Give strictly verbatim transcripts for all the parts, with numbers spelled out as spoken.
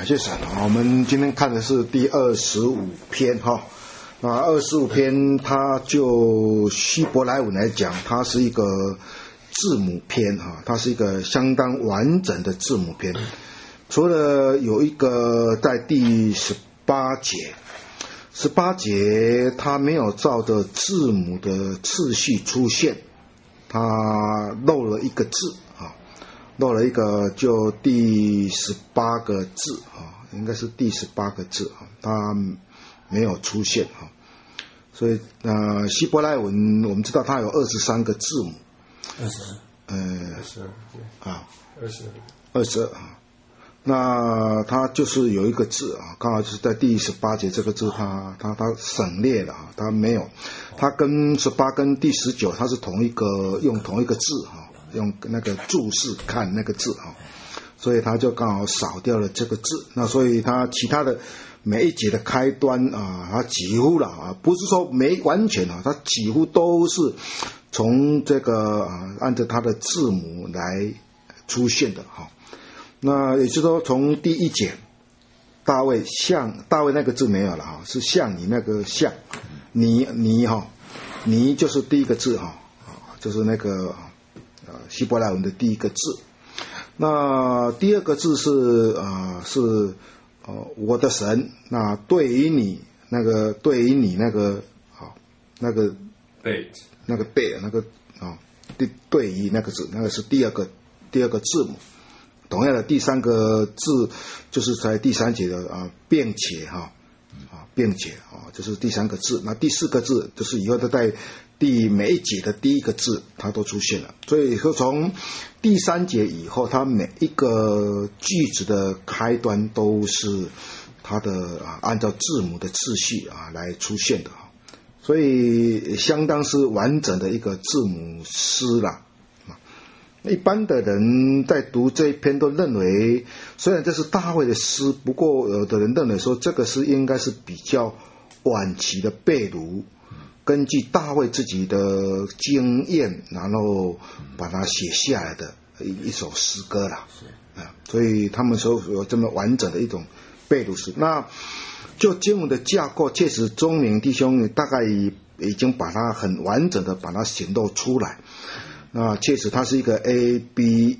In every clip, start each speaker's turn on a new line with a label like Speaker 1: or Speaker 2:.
Speaker 1: 感谢神啊！我们今天看的是第二十五篇哈。那二十五篇，它就希伯来文来讲，它是一个字母篇哈，它是一个相当完整的字母篇。除了有一个在第十八节，十八节它没有照着字母的次序出现，它漏了一个字啊，漏了一个就第十八个字啊，应该是第十八个字啊，它没有出现啊。所以呃，希伯来文我们知道它有二十三个字母，
Speaker 2: 二十，
Speaker 1: 呃，
Speaker 2: 二十二，
Speaker 1: 啊，
Speaker 2: 二十，
Speaker 1: 二十二啊。那它就是有一个字啊，刚好就是在第十八节这个字它，它它它省略了啊，它没有，它跟十八跟第十九它是同一个用同一个字哈，用那个注释看那个字啊，所以它就刚好少掉了这个字。那所以它其他的每一节的开端啊，它几乎了啊，不是说没完全啊，它几乎都是从这个啊按照它的字母来出现的哈。那也就是说，从第一节，大卫像大卫那个字没有了哈，是像你那个像，你你哈，你就是第一个字哈，就是那个呃希伯来文的第一个字。那第二个字是呃是呃我的神，那对于你那个对于你那个好那个
Speaker 2: 贝
Speaker 1: 那个贝那个啊对对于那个字，那个是第二个第二个字母。同样的第三个字就是在第三节的啊，并且哈啊，并且啊，这是第三个字。那第四个字就是以后都在第每一节的第一个字，它都出现了。所以说从第三节以后，它每一个句子的开端都是它的啊，按照字母的次序啊来出现的，所以相当是完整的一个字母诗啦。一般的人在读这一篇都认为，虽然这是大卫的诗，不过有的人认为说这个诗应该是比较晚期的贝卢，根据大卫自己的经验，然后把它写下来的一一首诗歌啦。啊，所以他们说有这么完整的一种贝卢诗。那就经文的架构，确实钟明弟兄大概已经把它很完整的把它显露出来。那确实它是一个 A B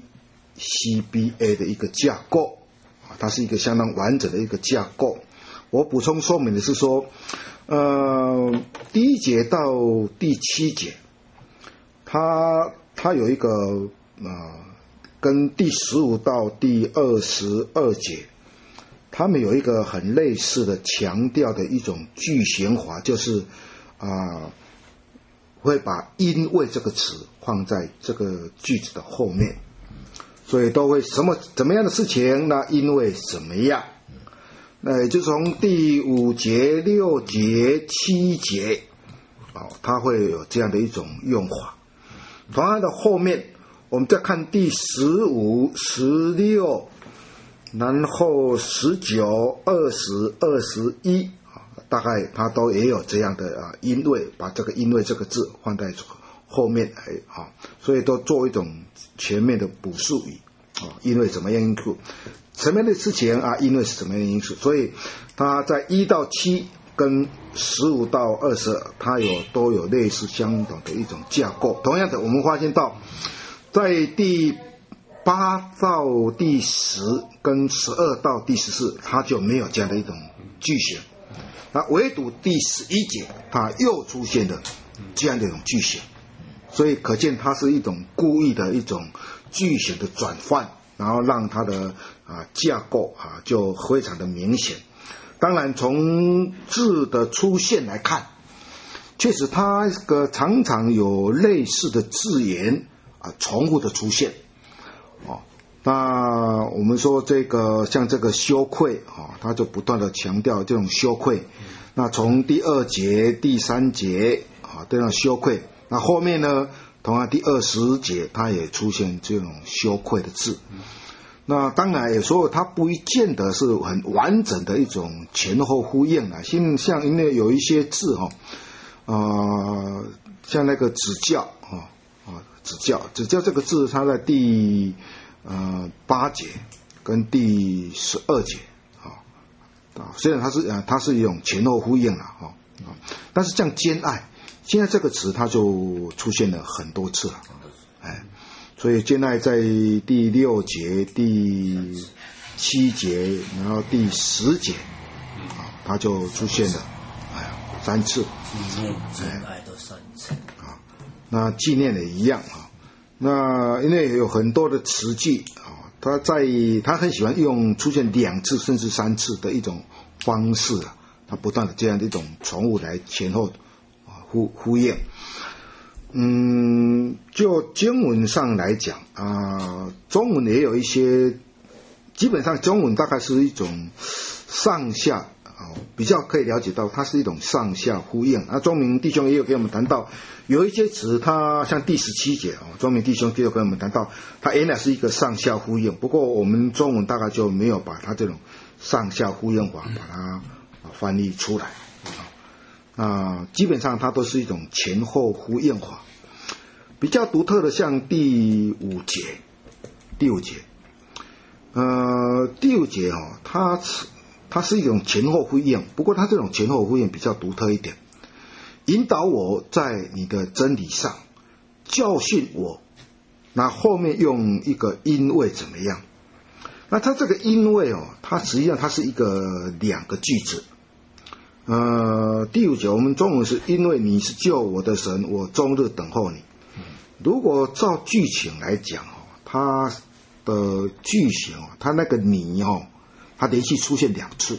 Speaker 1: C B A 的一个架构啊，它是一个相当完整的一个架构。我补充说明的是说，呃，第一节到第七节，它它有一个呃，跟第十五到第二十二节，他们有一个很类似的强调的一种句型法，就是啊。呃会把因为这个词放在这个句子的后面，所以都会什么怎么样的事情，那因为怎么样，那也就从第五节、六节、七节，哦，它会有这样的一种用法。同样的后面，我们再看第十五、十六，然后十九、二十、二十一。大概它都也有这样的啊，因为把这个因为这个字放在后面来啊，所以都做一种全面的补述语啊，因为什么样因素，什么样的事情啊，因为是什么样的因素，所以它在一到七跟十五到二十，它有都有类似相同的一种架构。同样的，我们发现到在第八到第十跟十二到第十四，它就没有这样的一种句型。那唯独第十一节，它又出现了这样的一种句型，所以可见它是一种故意的一种句型的转换，然后让它的啊架构啊就非常的明显。当然，从字的出现来看，确实它个常常有类似的字眼啊重复的出现，哦。那我们说这个像这个羞愧啊，他就不断的强调这种羞愧。那从第二节、第三节啊这样羞愧，那后面呢，同样第二十节它也出现这种羞愧的字。那当然有时候它不见得是很完整的一种前后呼应啊，像像因为有一些字哈，呃，像那个指教啊啊指教指教这个字，它在第呃八节跟第十二节虽然它是啊，它是一种前后呼应了哈啊，但是像兼爱，现在这个词它就出现了很多次了，哎，所以兼爱在第六节、第七节，然后第十节啊，它就出现了，哎呀，三次。
Speaker 2: 纪念兼爱都三次
Speaker 1: 啊，那纪念也一样啊。那因为有很多的词句啊，他在他很喜欢用出现两次甚至三次的一种方式啊，他不断的这样的一种重复来前后啊呼呼应。嗯，就经文上来讲啊，中文也有一些，基本上中文大概是一种上下。哦，比较可以了解到，它是一种上下呼应。那庄明弟兄也有给我们谈到，有一些词，它像第十七节哦，庄明弟兄也有跟我们谈到，它原来是一个上下呼应，不过我们中文大概就没有把它这种上下呼应法把它翻译出来啊。啊，基本上它都是一种前后呼应法。比较独特的，像第五节，第五节，呃，第五节哦，它它是一种前后呼应，不过它这种前后呼应比较独特一点，引导我在你的真理上，教训我。那后面用一个因为怎么样？那它这个因为哦，它实际上它是一个两个句子。呃，第五节我们中文是因为你是救我的神，我终日等候你。如果照剧情来讲哦，它的句型哦，它那个你哦。它连续出现两次，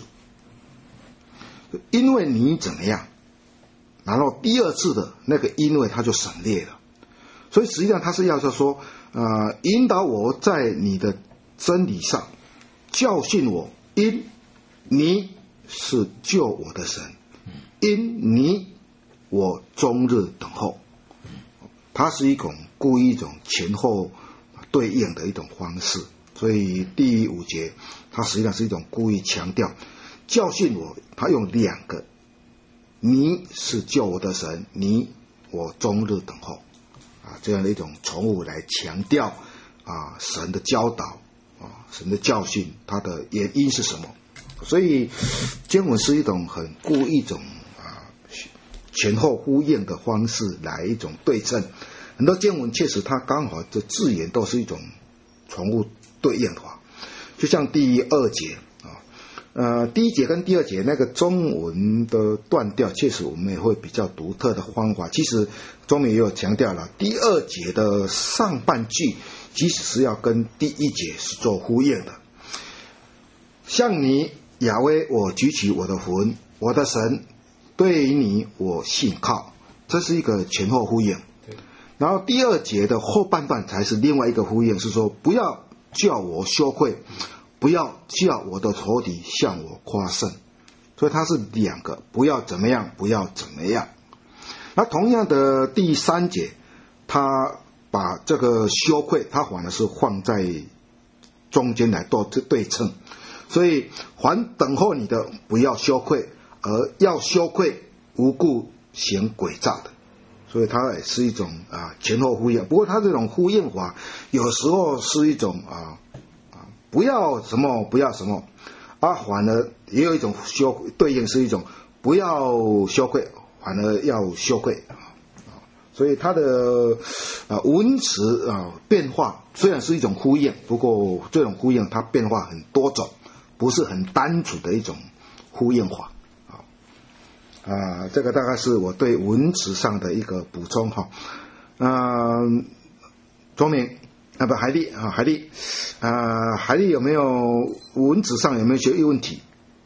Speaker 1: 因为你怎么样，然后第二次的那个因为它就省略了，所以实际上它是要说，呃，引导我在你的真理上，教训我，因你是救我的神，因你我终日等候，它是一种故意一种前后对应的一种方式。所以第五节，它实际上是一种故意强调教训我，它用两个，你是救我的神，你我终日等候啊，这样的一种重复来强调啊神的教导啊神的教训，它的原因是什么？所以经文是一种很故意一种啊前后呼应的方式来一种对称。很多经文确实它刚好的字眼都是一种重复对应的话，就像第二节啊，呃，第一节跟第二节那个中文的断调，确实我们也会比较独特的方法。其实中文也有强调了，第二节的上半句其实是要跟第一节是做呼应的。像你亚威，我举起我的魂，我的神，对于你我信靠，这是一个前后呼应。然后第二节的后半段才是另外一个呼应，是说不要叫我羞愧，不要叫我的仇敌向我夸胜。所以它是两个，不要怎么样，不要怎么样。那同样的第三节，他把这个羞愧，他反而是放在中间来做对称。所以凡等候你的，不要羞愧，而要羞愧无故行诡诈的。所以它也是一种啊前后呼应，不过它这种呼应法有时候是一种啊啊不要什么不要什么，啊反而也有一种羞对应是一种不要羞愧，反而要羞愧啊，所以它的啊文词啊变化虽然是一种呼应，不过这种呼应它变化很多种，不是很单纯的一种呼应法。啊，这个大概是我对文词上的一个补充哈。嗯，钟明啊不海丽啊海丽啊海丽有没有文字上有没有些问题？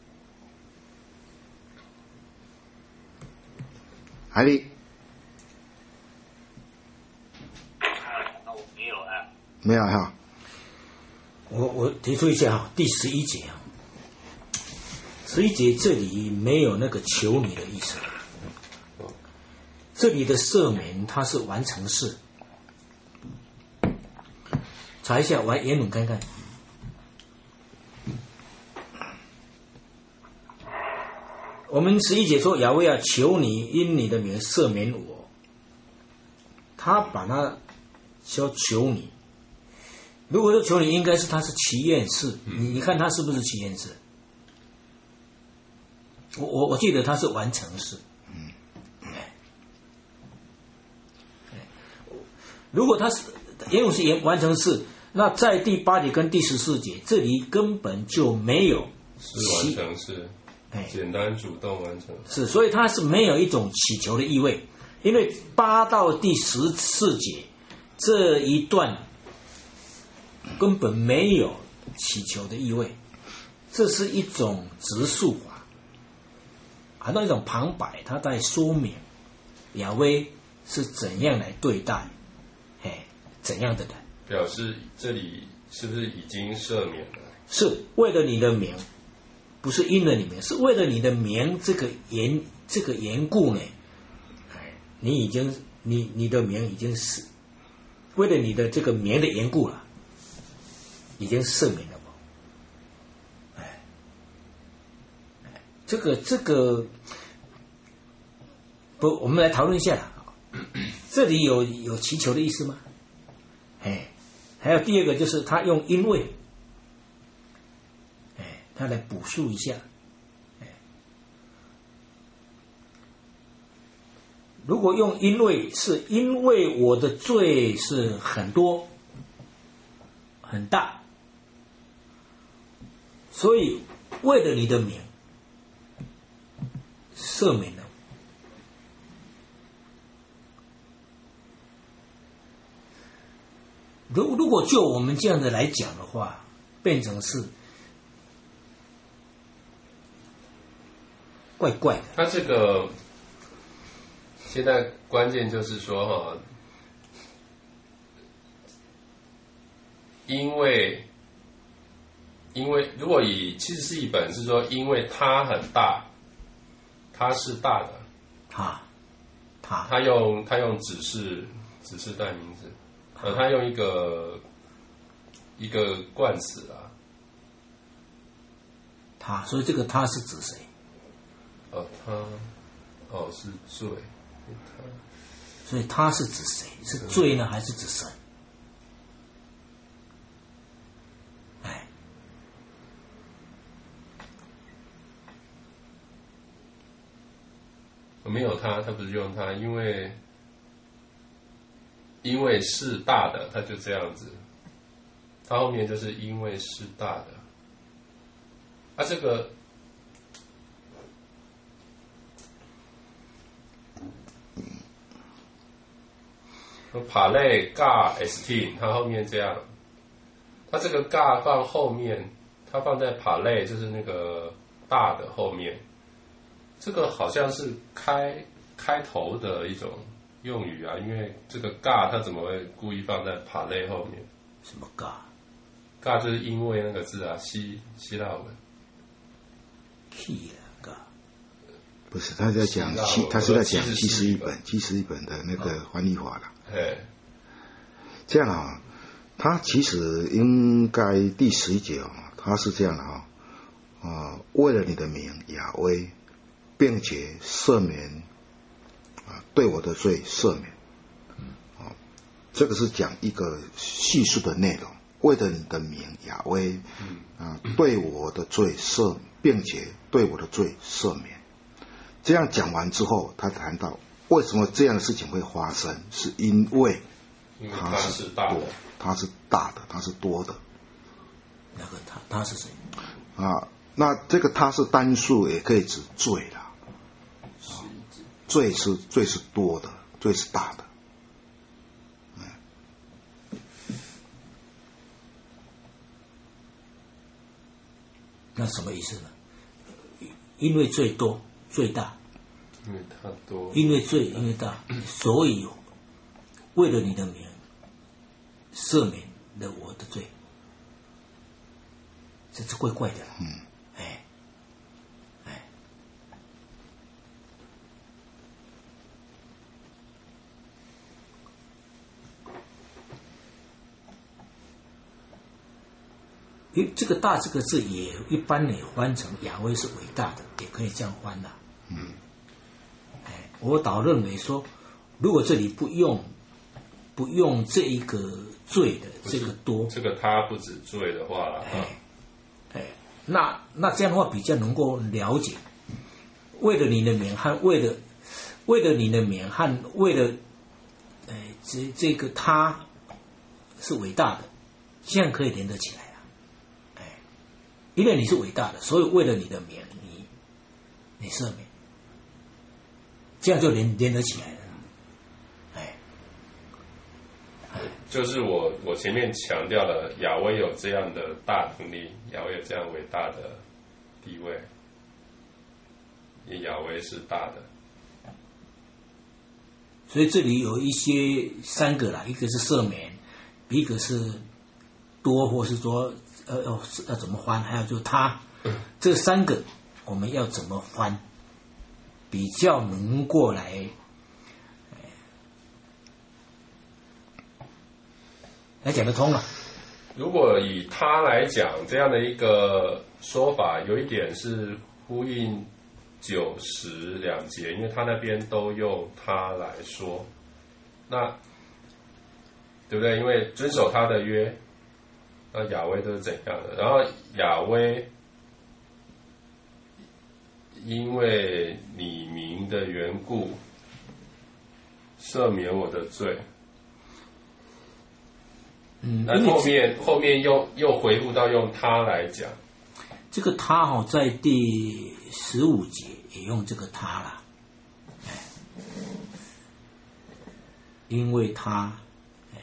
Speaker 1: 海丽，
Speaker 3: 那我没有啊，
Speaker 1: 没有哈。
Speaker 2: 我我提出一下哈，第十一节啊。十一节这里没有那个求你的意思，这里的赦免它是完成式。查一下，我原文看看。我们十一节说亚威啊，求你因你的名赦免我，他把它说求你。如果说求你，应该是他是祈愿式，你你看他是不是祈愿式？ 我我我记得它是完成式。嗯，如果它是沿用是完成式，那在第八节跟第十四节这里根本就没有
Speaker 4: 是完成式，简单主动完成
Speaker 2: 是，所以它是没有一种祈求的意味，因为八到第十四节这一段根本没有祈求的意味，这是一种直述法，好像一种旁白，它在说明亚威是怎样来对待，哎，怎样的人，
Speaker 4: 表示这里是不是已经赦免了？
Speaker 2: 是为了你的名，不是因了你名，是为了你的名这个缘这个缘故呢，哎，你已经你你的名已经是为了你的这个名的缘故了，已经赦免了我，哎，这个这个不，我们来讨论一下，这里有有祈求的意思吗？哎，还有第二个就是他用因为。他来补述一下，如果用因为是因为我的罪是很多很大，所以为了你的名赦免了。如如果就我们这样的来讲的话，变成是怪怪的。
Speaker 4: 他这个现在关键就是说哈，因为因为如果以七十四译本是说，因为它很大，它是大的，
Speaker 2: 他他
Speaker 4: 他用他用指示指示代名词，呃，他用一个一个冠词啊，
Speaker 2: 他，所以这个他是指谁？
Speaker 4: 哦，他哦是罪，他
Speaker 2: 所以他是指谁？是罪呢，还是指神？哎，
Speaker 4: 没有他，他不是用他，因为因为是大的，他就这样子，他后面就是因为是大的，啊，这个。帕类尬 esteem， 它后面这样，它这个尬放后面，它放在帕类就是那个大的后面，这个好像是开开头的一种用语啊，因为这个尬它怎么会故意放在帕类后面？
Speaker 2: 什么尬？
Speaker 4: 尬就是因为那个字啊，希希腊文。
Speaker 2: key 尬。
Speaker 1: 不是，他在讲七，他是在讲七十一本，七十一本的那个翻译法了。
Speaker 4: 哎，
Speaker 1: 这样啊，他其实应该第十一节哦，他是这样的哈、哦，啊、呃，为了你的名亚威，并且赦免啊，对我的罪赦免，啊、哦，这个是讲一个叙述的内容，为了你的名亚威，啊、呃，对我的罪赦，并且对我的罪赦免。这样讲完之后，他谈到为什么这样的事情会发生，是因为它是多，它是大的，它是多的。
Speaker 2: 那个他他是谁？
Speaker 1: 啊，那这个他是单数，也可以指罪啦。啊，罪是罪是多的，罪是大的。嗯，
Speaker 2: 那什么意思呢？因为罪多。最大，
Speaker 4: 因为它多，
Speaker 2: 因为罪，因为大，所以为了你的名，赦免了我的罪，这是怪怪的。嗯，哎，哎，因为这个“大”这个字也一般也翻成亚威是伟大的，也可以这样翻的。嗯，哎，我倒认为说，如果这里不用不用这一个罪的这个多，
Speaker 4: 这个他不止罪的话了，
Speaker 2: 哎，哎，那那这样的话比较能够了解为了你的名和为了为了你的名和为了，哎，这这个他是伟大的，这样可以连得起来啊，哎，因为你是伟大的，所以为了你的名，你你赦免，这样就连连得起来了，哎，
Speaker 4: 就是我我前面强调了亚威有这样的大能力，亚威有这样伟大的地位，因亚威是大的。
Speaker 2: 所以这里有一些三个啦，一个是赦免，一个是多，或是说呃要要怎么翻，还有就是他，这三个我们要怎么翻，比较能过来，来讲得通了。
Speaker 4: 如果以他来讲，这样的一个说法，有一点是呼应九十两节，因为他那边都用他来说，那对不对？因为遵守他的约，那亚威都是怎样的？然后亚威因为你名的缘故，赦免我的罪。
Speaker 2: 嗯，
Speaker 4: 那后面后面又又回复到用他来讲，
Speaker 2: 这个他哈、哦、在第十五节也用这个他啦，哎，因为他哎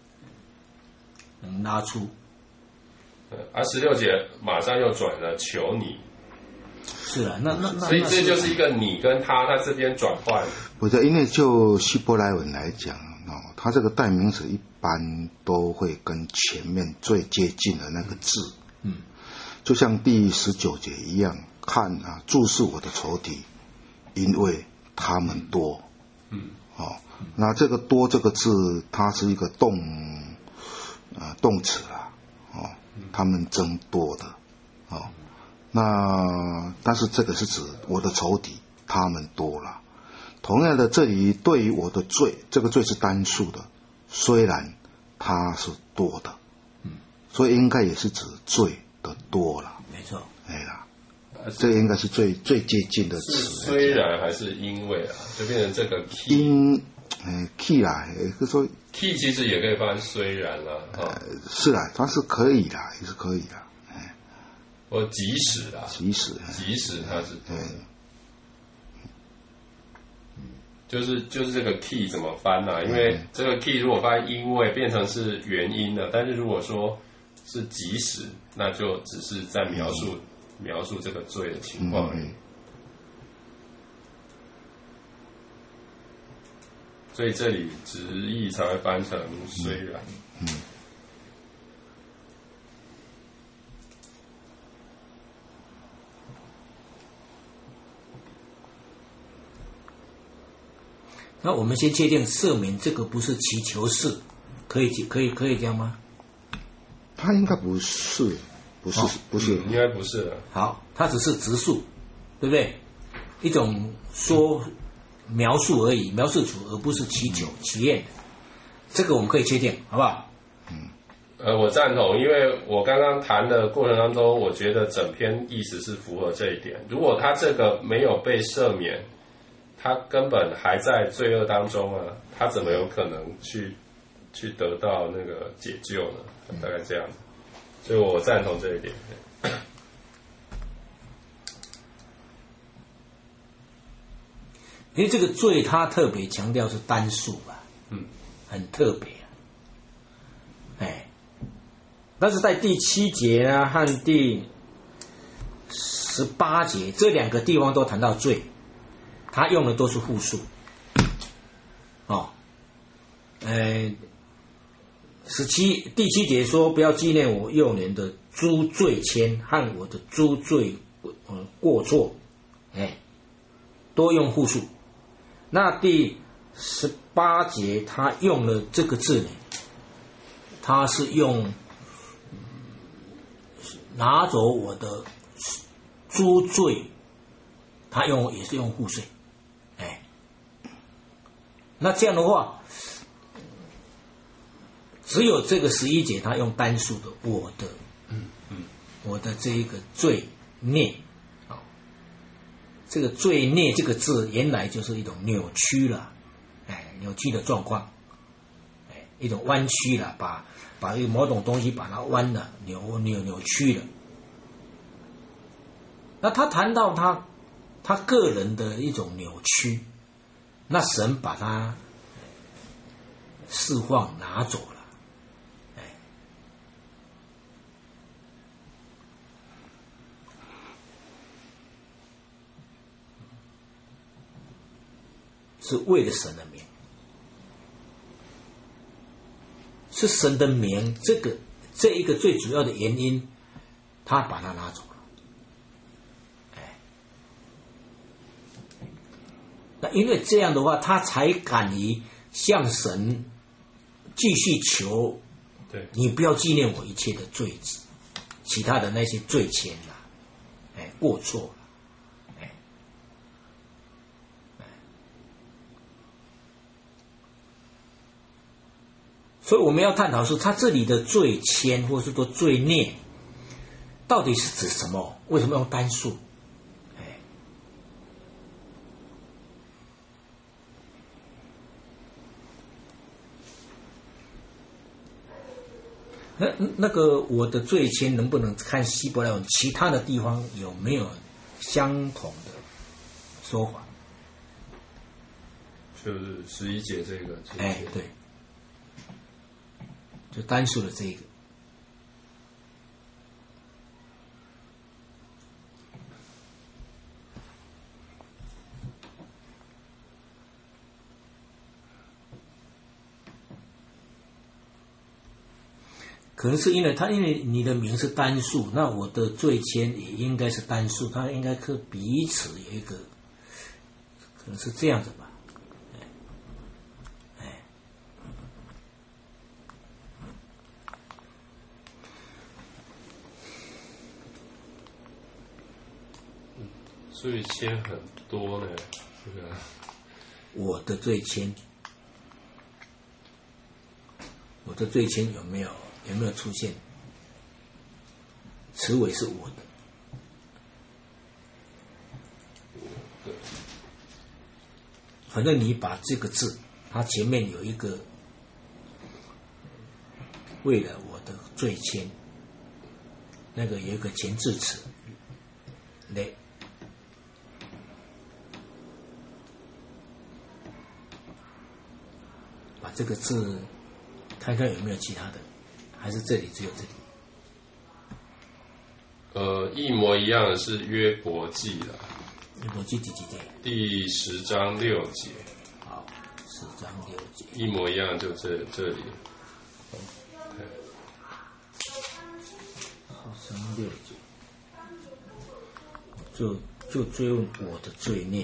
Speaker 2: 能拉出，
Speaker 4: 啊十六节马上又转了求你，
Speaker 2: 是啊，那那那
Speaker 4: 所以这就是一个你跟他，他这边转换。
Speaker 1: 不是，因为就希伯来文来讲哦，它这个代名词一般都会跟前面最接近的那个字，
Speaker 2: 嗯，
Speaker 1: 就像第十九节一样，看啊，注视我的仇敌，因为他们多，
Speaker 4: 嗯，
Speaker 1: 哦，那这个多这个字，它是一个动，呃，动词啦，哦，他们增多的，哦，那但是这个是指我的仇敌，他们多了。同样的，这里对于我的罪，这个罪是单数的，虽然它是多的，
Speaker 2: 嗯，
Speaker 1: 所以应该也是指罪的多了。
Speaker 2: 没错，
Speaker 1: 哎呀，这应该是最最接近的词。
Speaker 4: 虽然还是因为啊，就变成这个 key。
Speaker 1: 因，呃 key 啦，就说
Speaker 4: key 其实也可以翻虽然啦，啊、
Speaker 1: 呃，是啦，它是可以啦，也是可以啦，哎，
Speaker 4: 或即使啦，
Speaker 1: 即使，
Speaker 4: 即使它是多的。
Speaker 1: 嗯
Speaker 4: 就是就是这个 key 怎么翻呢、啊？因为这个 key 如果翻因为变成是原因了，但是如果说是即使，那就只是在描述、嗯、描述这个罪的情况而已。嗯、所以这里直译才会翻成虽然。
Speaker 1: 嗯嗯
Speaker 2: 那我们先确定赦免这个不是祈求式，可以可以可以这样吗？
Speaker 1: 它应该不是，不是、哦、不是、
Speaker 4: 嗯，应该不是的。
Speaker 2: 好，它只是直述，对不对？一种说描述而已，描述主而不是祈求、祈愿的，这个我们可以确定，好不好？
Speaker 4: 嗯，呃，我赞同，因为我刚刚谈的过程当中，我觉得整篇意思是符合这一点。如果他这个没有被赦免，他根本还在罪恶当中啊，他怎么有可能去去得到那个解救呢？大概这样，所以我赞同这一点。
Speaker 2: 因为这个罪，他特别强调是单数吧，
Speaker 4: 嗯，
Speaker 2: 很特别、啊，哎，但是在第七节啊和第十八节这两个地方都谈到罪。他用的都是复数，哦，呃，十七第七节说不要纪念我幼年的诸罪愆和我的诸罪呃过错，哎，多用复数。那第十八节他用了这个字呢，他是用拿走我的诸罪，他用也是用复数。哎，那这样的话，只有这个十一节他用单数的我的，嗯嗯，我的这一个罪孽，啊， 这个罪孽这个字原来就是一种扭曲了，哎，扭曲的状况，哎，一种弯曲了，把把一个某种东西把它弯了，扭扭扭曲了。那他谈到他他个人的一种扭曲，那神把他释放拿走了，哎，是为了神的名，是神的名，这个这一个最主要的原因，他把它拿走了。那因为这样的话，他才敢于向神继续求，
Speaker 4: 对，
Speaker 2: 你不要纪念我一切的罪，其他的那些罪愆啦，哎，过错啦，哎，哎，所以我们要探讨是他这里的罪愆，或是说罪孽，到底是指什么？为什么用单数？那那个我的罪愆能不能看希伯来文其他的地方有没有相同的说法？
Speaker 4: 就是十一节这个，
Speaker 2: 哎，对，就单数的这一个。可能是因为他，因为你的名是单数，那我的罪愆也应该是单数，它应该是彼此有一个，可能是这样子吧。哎，哎，
Speaker 4: 罪愆很多呢，这个
Speaker 2: 我的罪愆，我的罪愆有没有？有没有出现？词尾是我的，反正你把这个字，它前面有一个为了我的罪愆，那个有一个前置词，嘞，把这个字看看有没有其他的。还是这里只有这里？
Speaker 4: 呃，一模一样的是约伯记啦，
Speaker 2: 约伯记第几节？第
Speaker 4: 十章六节。
Speaker 2: 好，十章六节，
Speaker 4: 一模一样，就这这里。
Speaker 2: 好，十章六节，就就追问我的罪孽，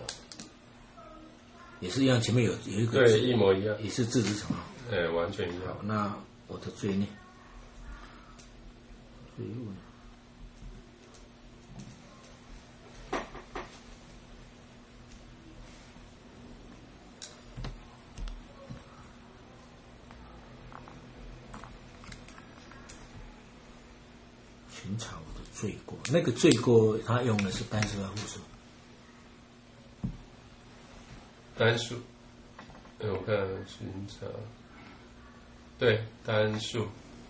Speaker 2: 也是一样，前面有有一个
Speaker 4: 对，一模一样，
Speaker 2: 也是字子成。
Speaker 4: 对，完全一样。
Speaker 2: 好，那我的罪孽，追问。寻查我的罪过，那个罪过他用的是单数还是复数？
Speaker 4: 单数。哎，我看寻查。对，单数。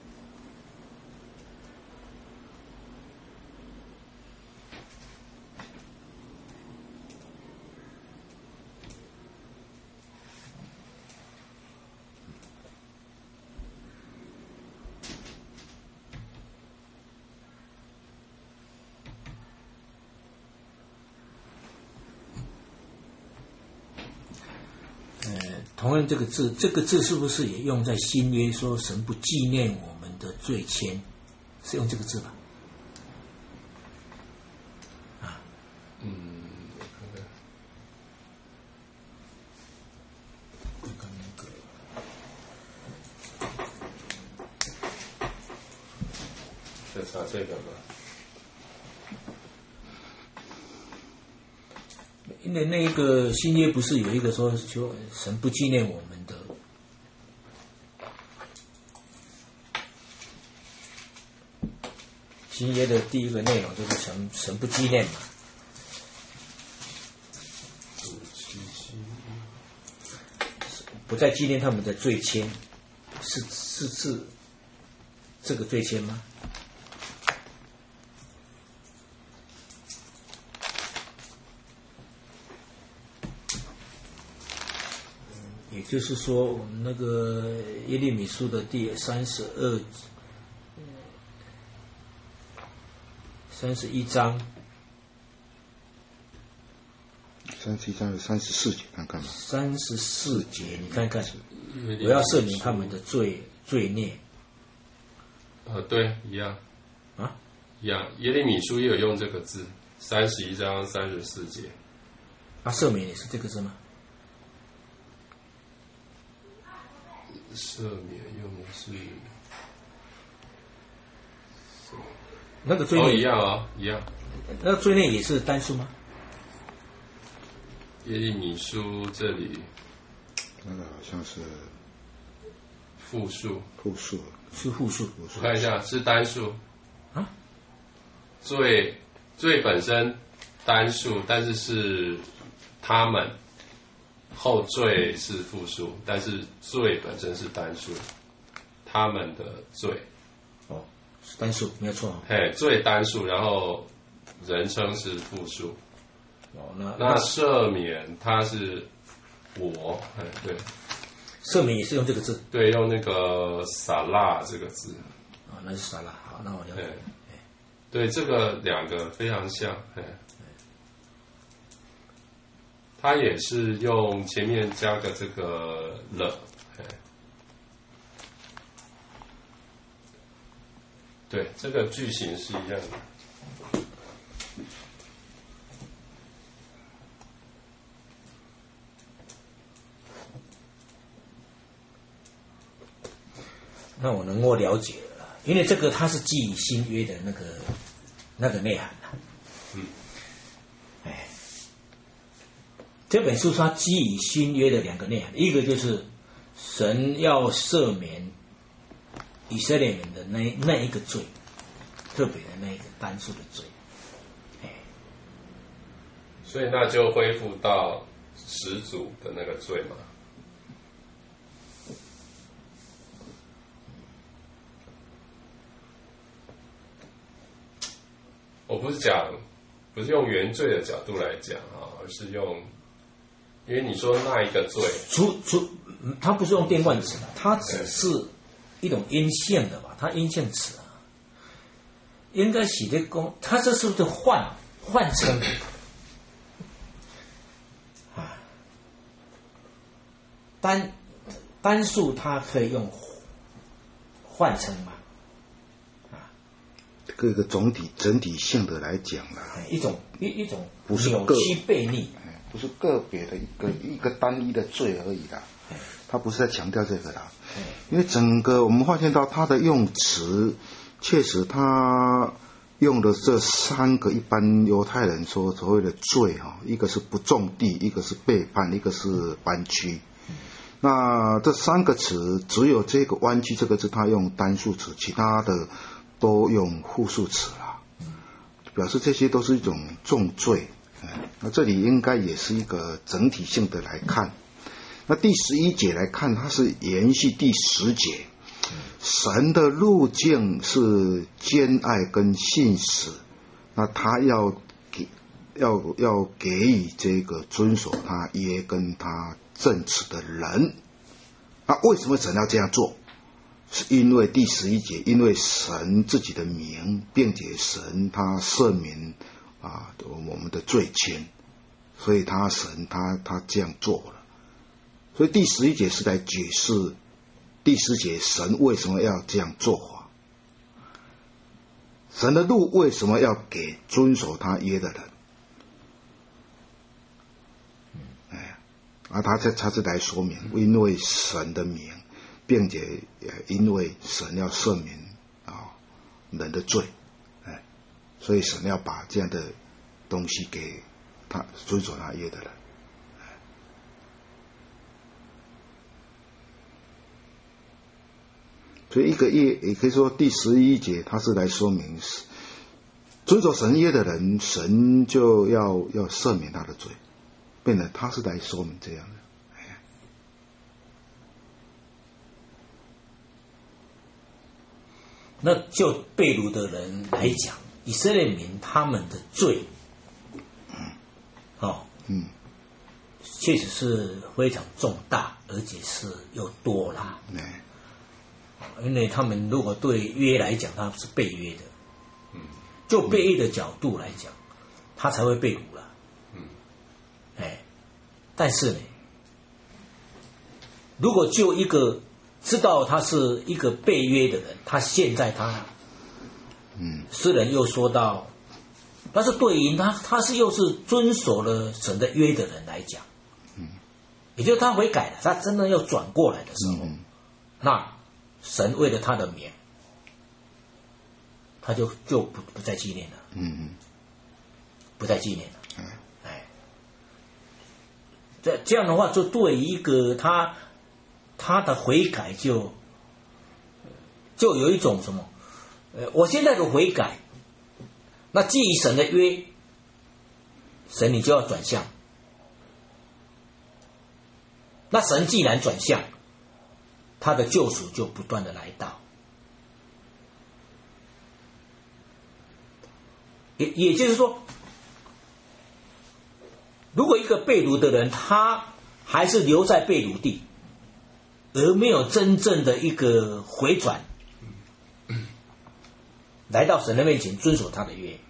Speaker 2: 同样这个字，这个字是不是也用在新约说神不纪念我们的罪愆？是用这个字吧？啊，
Speaker 4: 嗯，我看看。
Speaker 2: 看看那
Speaker 4: 再
Speaker 2: 个，
Speaker 4: 查这个吧。
Speaker 2: 因为那一个新约不是有一个说求神不纪念我们的，新约的第一个内容就是神神不纪念嘛。 不再纪念他们的罪愆，是是是这个罪愆吗？也就是说，我们那个耶利米书的第三十二、三十一章。
Speaker 1: 三十一章的三十四节，看看吧。
Speaker 2: 三十四节，你看看，我要赦免他们的罪罪孽。
Speaker 4: 呃，对，一样
Speaker 2: 啊，
Speaker 4: 一样。耶利米书也有用这个字，三十一章三十四节。
Speaker 2: 啊，赦免也是这个字吗？
Speaker 4: 赦免用的是
Speaker 2: 那个罪孽、
Speaker 4: 哦，一样哦，一样。
Speaker 2: 那个罪孽也是单数吗？
Speaker 4: 耶利米书这里
Speaker 1: 那个好像是
Speaker 4: 复数，
Speaker 1: 复数，
Speaker 2: 是复数。
Speaker 4: 我看一下是单数
Speaker 2: 啊。
Speaker 4: 罪罪本身单数，但是是他们。后罪是复数，但是罪本身是单数，他们的罪。
Speaker 2: 哦，是单数，没有错、哦。
Speaker 4: 嘿，罪单数，然后人称是复数。
Speaker 2: 哦，那
Speaker 4: 那赦免它是我，哎，对，
Speaker 2: 赦免也是用这个字。
Speaker 4: 对，用那个撒拉这个字。
Speaker 2: 啊、哦，那是撒拉。好，那我了解。
Speaker 4: 对，这个两个非常像，哎。它也是用前面加个这个了，对，这个句型是一样的。
Speaker 2: 那我能够了解了，因为这个它是基于新约的那个那个内涵啊。
Speaker 4: 嗯。
Speaker 2: 哎。这本书它基于新约的两个内涵，一个就是神要赦免以色列人的那那一个罪，特别的那一个单数的罪，哎，
Speaker 4: 所以那就恢复到始祖的那个罪嘛。我不是讲，不是用原罪的角度来讲啊，而是用。因为你说那一个罪，
Speaker 2: 除除，它不是用电冠词的，它只是一种阴性的吧？它阴性词啊，应该写的公，它这是不是换换称啊？单单数它可以用换称嘛？啊，
Speaker 1: 这个总体整体性的来讲啦，
Speaker 2: 一种一一种
Speaker 1: 不是
Speaker 2: 扭曲悖逆。
Speaker 1: 不是个别的一个一个单一的罪而已啦，他不是在强调这个啦，因为整个我们发现到他的用词，确实他用的这三个一般犹太人说所谓的罪哈，一个是不种地，一个是背叛，一个是弯曲。那这三个词只有这个弯曲这个字他用单数词，其他的都用复数词啦，表示这些都是一种重罪。那这里应该也是一个整体性的来看。那第十一节来看，它是延续第十节，神的路径是坚爱跟信实，那他要给要要给予这个遵守他约跟他证词的人。那为什么神要这样做？是因为第十一节，因为神自己的名，并且神他赦免啊，我们的罪愆，所以他神他他这样做了。所以第十一节是来解释第十节神为什么要这样做法，神的路为什么要给遵守他约的人。哎，而他这他是来说明，因为神的名，并且也因为神要赦免啊人的罪。所以神要把这样的东西给他遵守他约的人。所以一个约也可以说第十一节，它是来说明遵守神约的人，神就要要赦免他的罪，变得他是来说明这样的。
Speaker 2: 那就被掳的人来讲，以色列民他们的罪，哦，
Speaker 1: 嗯，
Speaker 2: 确实是非常重大，而且是又多啦。
Speaker 1: 哎，
Speaker 2: 因为他们如果对约来讲，他是被约的，
Speaker 4: 嗯，
Speaker 2: 就被约的角度来讲，他才会被掳了。
Speaker 4: 嗯，
Speaker 2: 哎，但是呢，如果就一个知道他是一个被约的人，他现在他，
Speaker 1: 嗯，
Speaker 2: 诗人又说到，但是对于他他是又是遵守了神的约的人来讲，
Speaker 1: 嗯，
Speaker 2: 也就是他悔改了，他真的要转过来的时候，
Speaker 1: 嗯，
Speaker 2: 那神为了他的名，他就就不不再纪念了，
Speaker 1: 嗯嗯，
Speaker 2: 不再纪念了，
Speaker 1: 哎，
Speaker 2: 哎，这这样的话，就对于一个他。他的悔改就就有一种什么，呃，我现在的悔改，那基于神的约，神你就要转向。那神既然转向，他的救赎就不断的来到。也也就是说，如果一个被掳的人，他还是留在被掳地，而没有真正的一个回转，来到神的面前遵守他的约，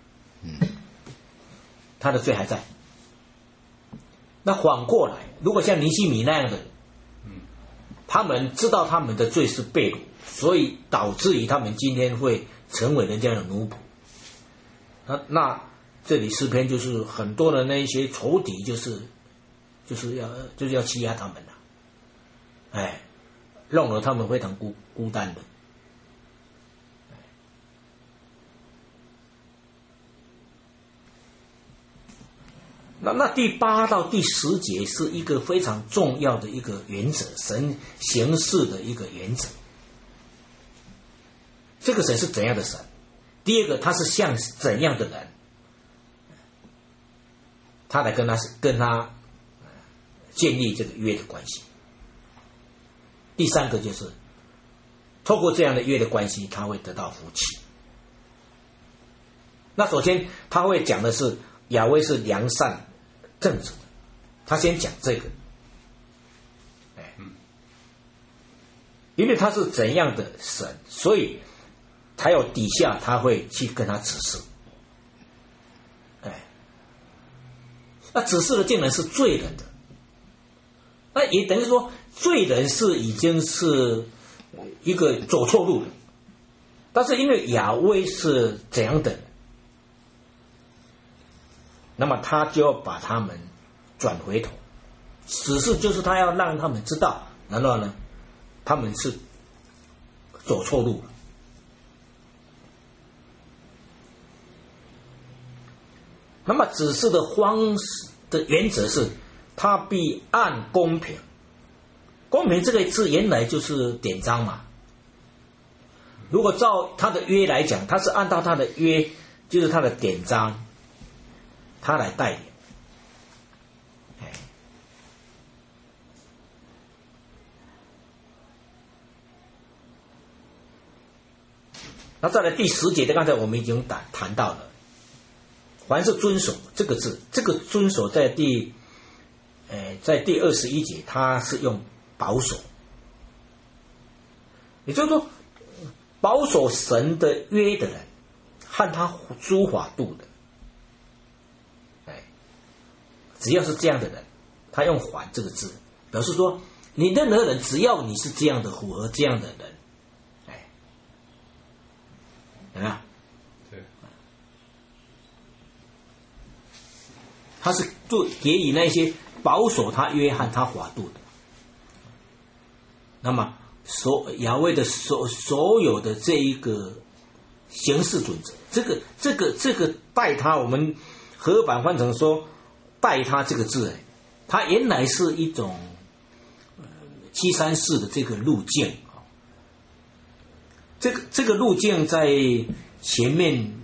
Speaker 2: 他的罪还在。那反过来，如果像尼希米那样的，他们知道他们的罪是被掳，所以导致于他们今天会成为人家的奴仆。那那这里诗篇就是很多的那一些仇敌，就是就是要就是要欺压他们了，哎。弄得他们非常孤孤单的。那那第八到第十节是一个非常重要的一个原则，神行事的一个原则。这个神是怎样的神？第二个，他是像怎样的人？他来跟他跟他建立这个约的关系。第三个就是透过这样的约的关系，他会得到福气。那首先他会讲的是亚威是良善正直的，他先讲这个，哎，因为他是怎样的神，所以还有底下他会去跟他指示，哎，那指示的竟然是罪人的，那也等于说。罪人是已经是一个走错路了，但是因为亚威是怎样的人，那么他就要把他们转回头，只是就是他要让他们知道，然后呢，他们是走错路了。那么指示的方式的原则是，他必按公平。公平这个字原来就是典章嘛，如果照他的约来讲，他是按照他的约，就是他的典章，他来带领。那再来第十节的，刚才我们已经谈谈到了，凡是遵守这个字，这个遵守在第，呃，在第二十一节，它是用保守，也就是说，保守神的约的人，和他诸法度的，哎，只要是这样的人，他用“还”这个字，表示说，你任何人，只要你是这样的，符合这样的人，哎，有没有？
Speaker 4: 对，
Speaker 2: 他是对给予那些保守他约和他法度的。那么，所亚威的所所有的这一个行事准则，这个这个这个带他，我们合版翻成说带他这个字，哎，它原来是一种七三四的这个路径啊。这个这个路径在前面，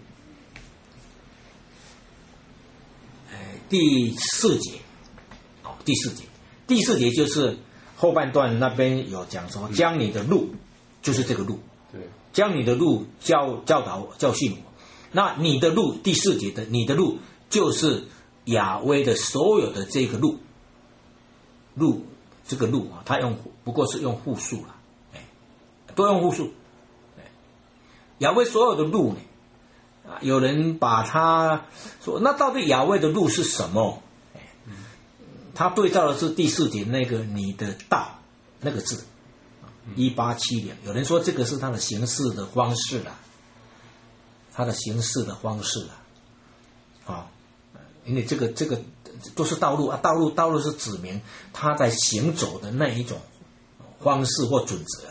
Speaker 2: 呃，第四节，哦，第四节，第四节就是。后半段那边有讲说，将你的路，就是这个路，
Speaker 4: 对，
Speaker 2: 将你的路教教导教训我。那你的路，第四节的你的路就是亚威的所有的这个路，路这个路啊，他用不过是用复数了，哎，都用复数。亚威所有的路呢，啊，有人把它说，那到底亚威的路是什么？哎，他对照的是第四节那个你的道那个字，一八七零。有人说这个是他的行事的方式啦，他的行事的方式啦，啊，因为这个这个都是道路啊，道路道路是指明他在行走的那一种方式或准则啊。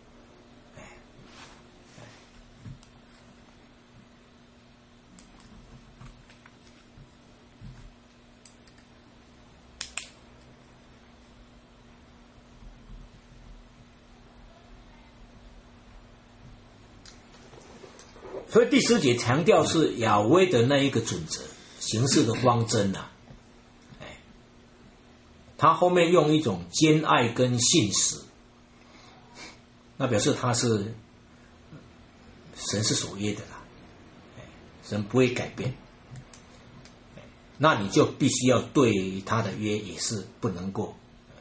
Speaker 2: 所以第十节强调是亚威的那一个准则，行事的方针啊，哎，他后面用一种兼爱跟信实，那表示他是神是守约的啦，神不会改变，那你就必须要对他的约也是不能够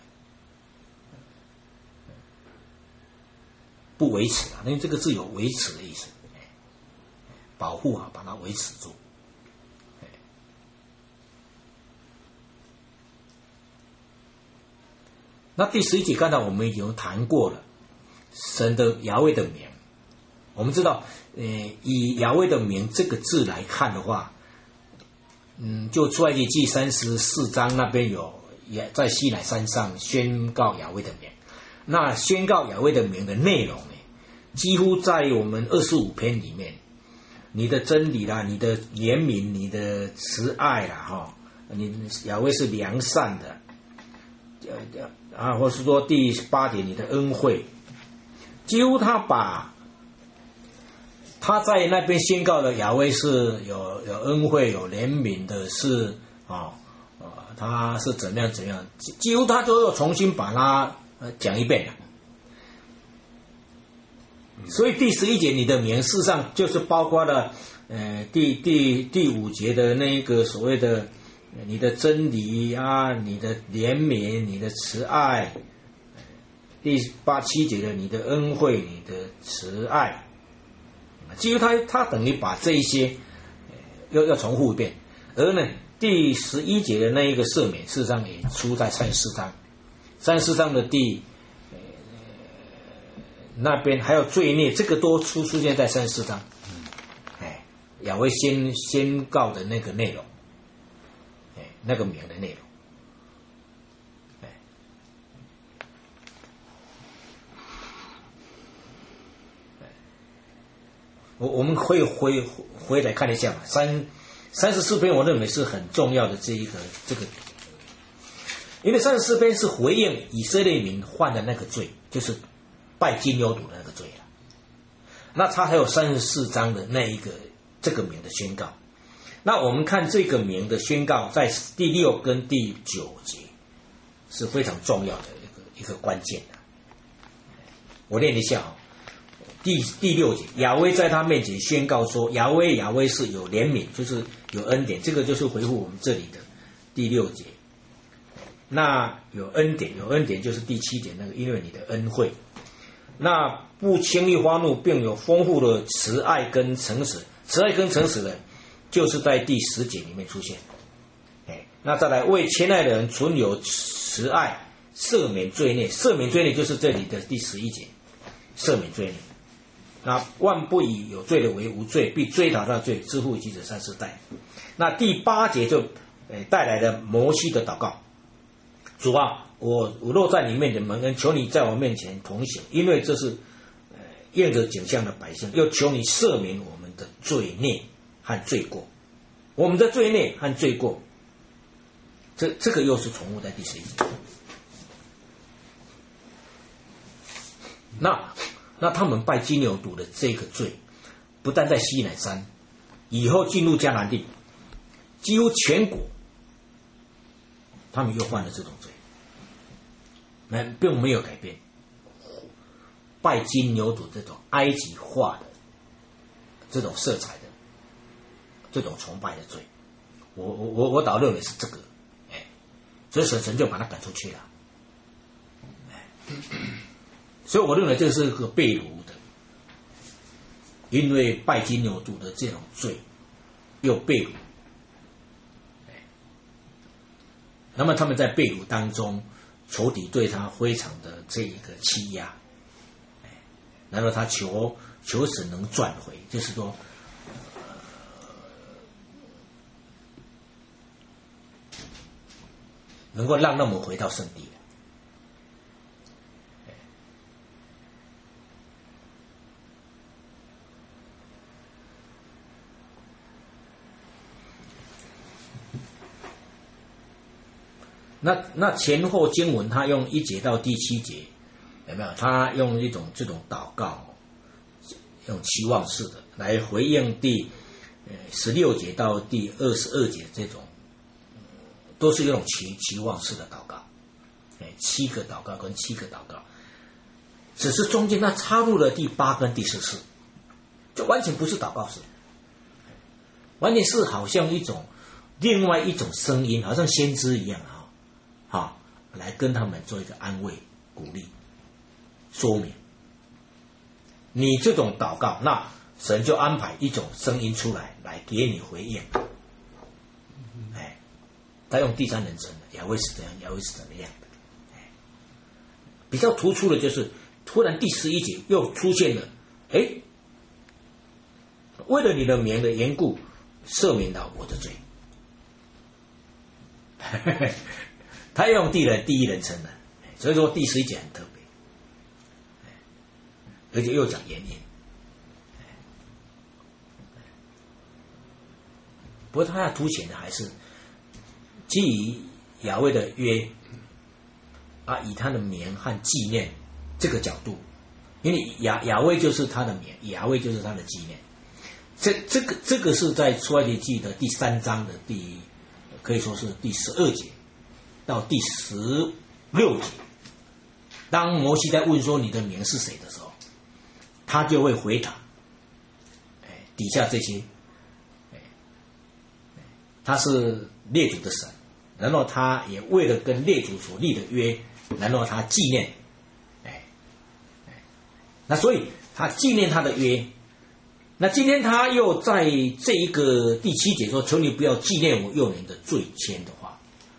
Speaker 2: 不维持啊，因为这个字有维持的意思。保护啊，把它维持住。那第十一节刚才我们已经谈过了，神的亚威的名，我们知道，呃，以亚威的名这个字来看的话，嗯，就出埃及记三十四章那边有也在西乃山上宣告亚威的名，那宣告亚威的名的内容呢，几乎在我们二十五篇里面。你的真理啦，你的怜悯，你的慈爱啦，哈，你亚威是良善的，呃啊，或是说第八节你的恩惠，几乎他把他在那边宣告的亚威是有有恩惠、有怜悯的，是啊，呃，他是怎么样怎么样，几乎他都要重新把它呃讲一遍了。所以第十一节你的名事实上就是包括了，呃，第第第五节的那个所谓的你的真理啊，你的怜悯，你的慈爱，第八七节的你的恩惠，你的慈爱，几乎他他等于把这一些要要重复一遍，而呢第十一节的那一个赦免，事实上也出在三十四章，三十四章的第。那边还有罪孽，这个都出出现在三十四章，哎，亚威宣宣告的那个内容，哎，那个名的内容，哎，我我们会回回来看一下嘛，三三十四篇我认为是很重要的这一个这个，因为三十四篇是回应以色列民犯的那个罪，就是。拜金牛犊的那个罪了，那他还有三十四章的那一个这个名的宣告。那我们看这个名的宣告，在第六跟第九节是非常重要的一个一个关键的。我念一下啊、哦，第第六节，亚威在他面前宣告说，亚威亚威是有怜悯，就是有恩典，这个就是回复我们这里的第六节。那有恩典，有恩典就是第七节那个，因为你的恩惠。那不轻易发怒，并有丰富的慈爱跟诚实，慈爱跟诚实的，就是在第十节里面出现。哎，那再来为亲爱的人存有慈爱，赦免罪孽，赦免罪孽就是这里的第十一节，赦免罪孽。那万不以有罪的为无罪，必追讨他罪，支付其子三四代。那第八节就呃带来了摩西的祷告，主啊。我我落在你面前蒙恩，求你在我面前同行，因为这是呃应着景象的百姓，又求你赦免我们的罪孽和罪过，我们的罪孽和罪过，这这个又是重复在第十一节。那那他们拜金牛犊的这个罪，不但在西乃山，以后进入迦南地，几乎全国，他们又犯了这种罪。并没有改变， 拜金牛犊这种埃及化的这种色彩的这种崇拜的罪。我我我我倒认为是这个，哎，所以神神就把他赶出去了。哎，所以我认为这是个被掳的，因为拜金牛犊的这种罪又被掳。那么他们在被掳当中，仇敌对他非常的这一个欺压，然后他求求神能转回，就是说，呃、能够让他们回到圣地。那那前后经文，他用一节到第七节，有没有？他用一种这种祷告，用期望式的来回应第十六节到第二十二节这种，都是用期期望式的祷告，哎，七个祷告跟七个祷告，只是中间他插入了第八跟第十四，就完全不是祷告式，完全是好像一种另外一种声音，好像先知一样啊。啊，来跟他们做一个安慰、鼓励、说明。你这种祷告，那神就安排一种声音出来，来给你回应。哎，他用第三人称的，亚威是怎样，亚威是怎么样的。哎，比较突出的就是，突然第十一节又出现了，哎，为了你的名的缘故，赦免了我的罪。他用第人第一人称的，所以说第十一节很特别，而且又讲原因。不过他要凸显的还是基于亚威的约啊，以他的名和纪念这个角度，因为亚亚威就是他的名，亚威就是他的纪念。这这个这个是在出埃及记的第三章的第可以说是第十二节。到第十六节，当摩西在问说你的名是谁的时候，他就会回答，哎，底下这些，哎，他是列祖的神，然后他也为了跟列祖所立的约，然后他纪念，哎，哎，那所以他纪念他的约，那今天他又在这一个第七节说，求你不要纪念我幼年的罪愆的话。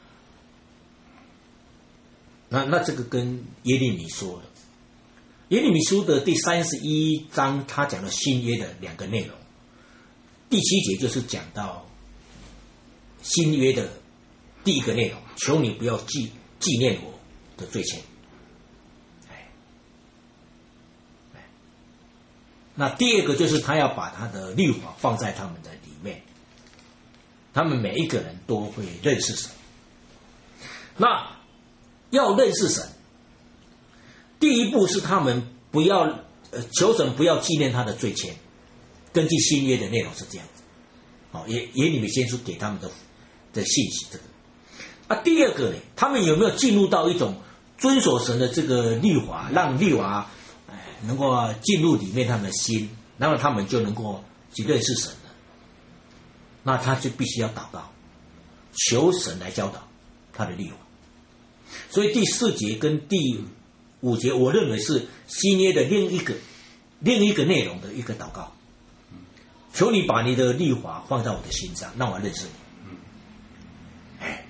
Speaker 2: 那那这个跟耶利米说的，耶利米书的第三十一章，他讲了新约的两个内容。第七节就是讲到新约的第一个内容，求你不要纪纪念我的罪愆。哎，哎，那第二个就是他要把他的律法放在他们的里面，他们每一个人都会认识神。那要认识神，第一步是他们不要呃求神不要纪念他的罪愆，根据新约的内容是这样子。好、哦，也也你们先说给他们的的信息这个。啊，第二个呢，他们有没有进入到一种遵守神的这个律法，让律法哎能够进入里面他们的心，然后他们就能够去认识神了。那他就必须要祷告，求神来教导他的律法。所以第四节跟第五节，我认为是新约的另一个另一个内容的一个祷告。求你把你的律法放在我的心上，让我认识你。哎，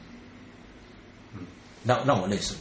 Speaker 2: 让让我认识你。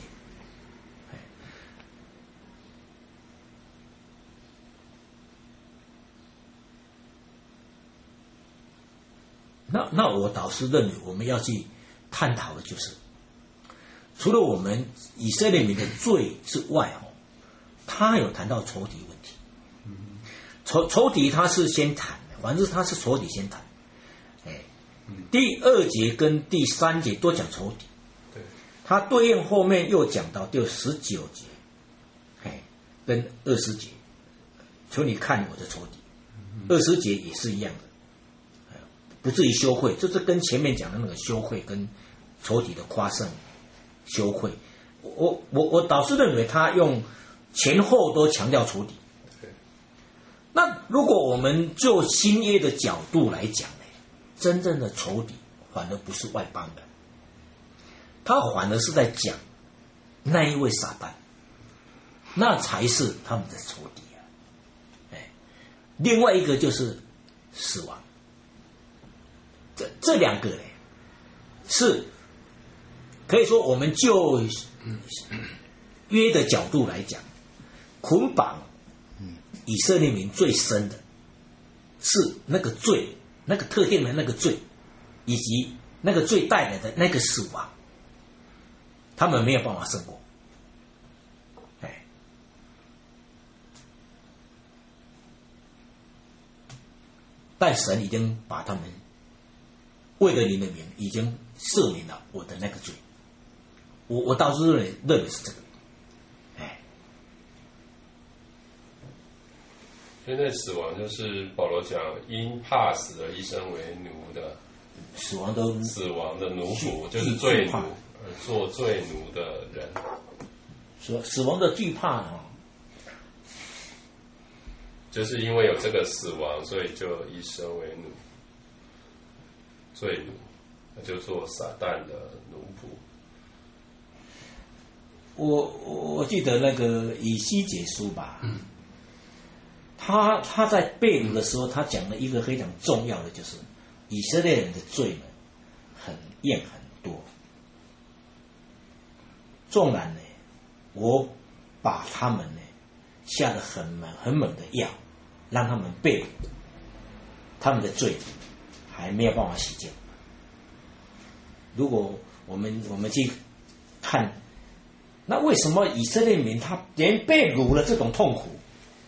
Speaker 2: 那那我倒是认为，我们要去探讨的就是。除了我们以色列民的罪之外，哦，他有谈到仇敌问题。仇仇敌他是先谈的，反正他是仇敌先谈。哎，第二节跟第三节都讲仇敌，对，他对应后面又讲到第十九节，哎，跟二十节，求你看我的仇敌。二十节也是一样的，不至于羞愧，就是跟前面讲的那个羞愧跟仇敌的夸胜。羞愧，我我我倒是认为他用前后都强调仇敌。那如果我们就新约的角度来讲呢，真正的仇敌反而不是外邦人，他反而是在讲那一位撒旦，那才是他们的仇敌啊！哎，另外一个就是死亡，这这两个呢，是可以说我们就约的角度来讲，捆绑以色列民最深的是那个罪，那个特定的那个罪，以及那个罪带来的那个死亡，他们没有办法胜过。哎，但神已经把他们为了你的名，已经赦免了我的那个罪。我我倒是认为认为是这个。
Speaker 4: 因为那死亡就是保罗讲因怕死而一生为奴的，
Speaker 2: 死亡的
Speaker 4: 死亡的奴仆就是罪奴，而做罪奴的人。
Speaker 2: 死死亡的惧怕啊，
Speaker 4: 就是因为有这个死亡，所以就一生为奴，罪奴，那就做撒旦的奴仆。
Speaker 2: 我我记得那个以西结书吧。嗯，他他在被掳的时候，他讲了一个非常重要的，就是以色列人的罪呢很厌很多。纵然呢，我把他们呢下了很猛很猛的药，让他们被掳，他们的罪还没有办法洗净。如果我们我们去看，那为什么以色列民他连被掳的这种痛苦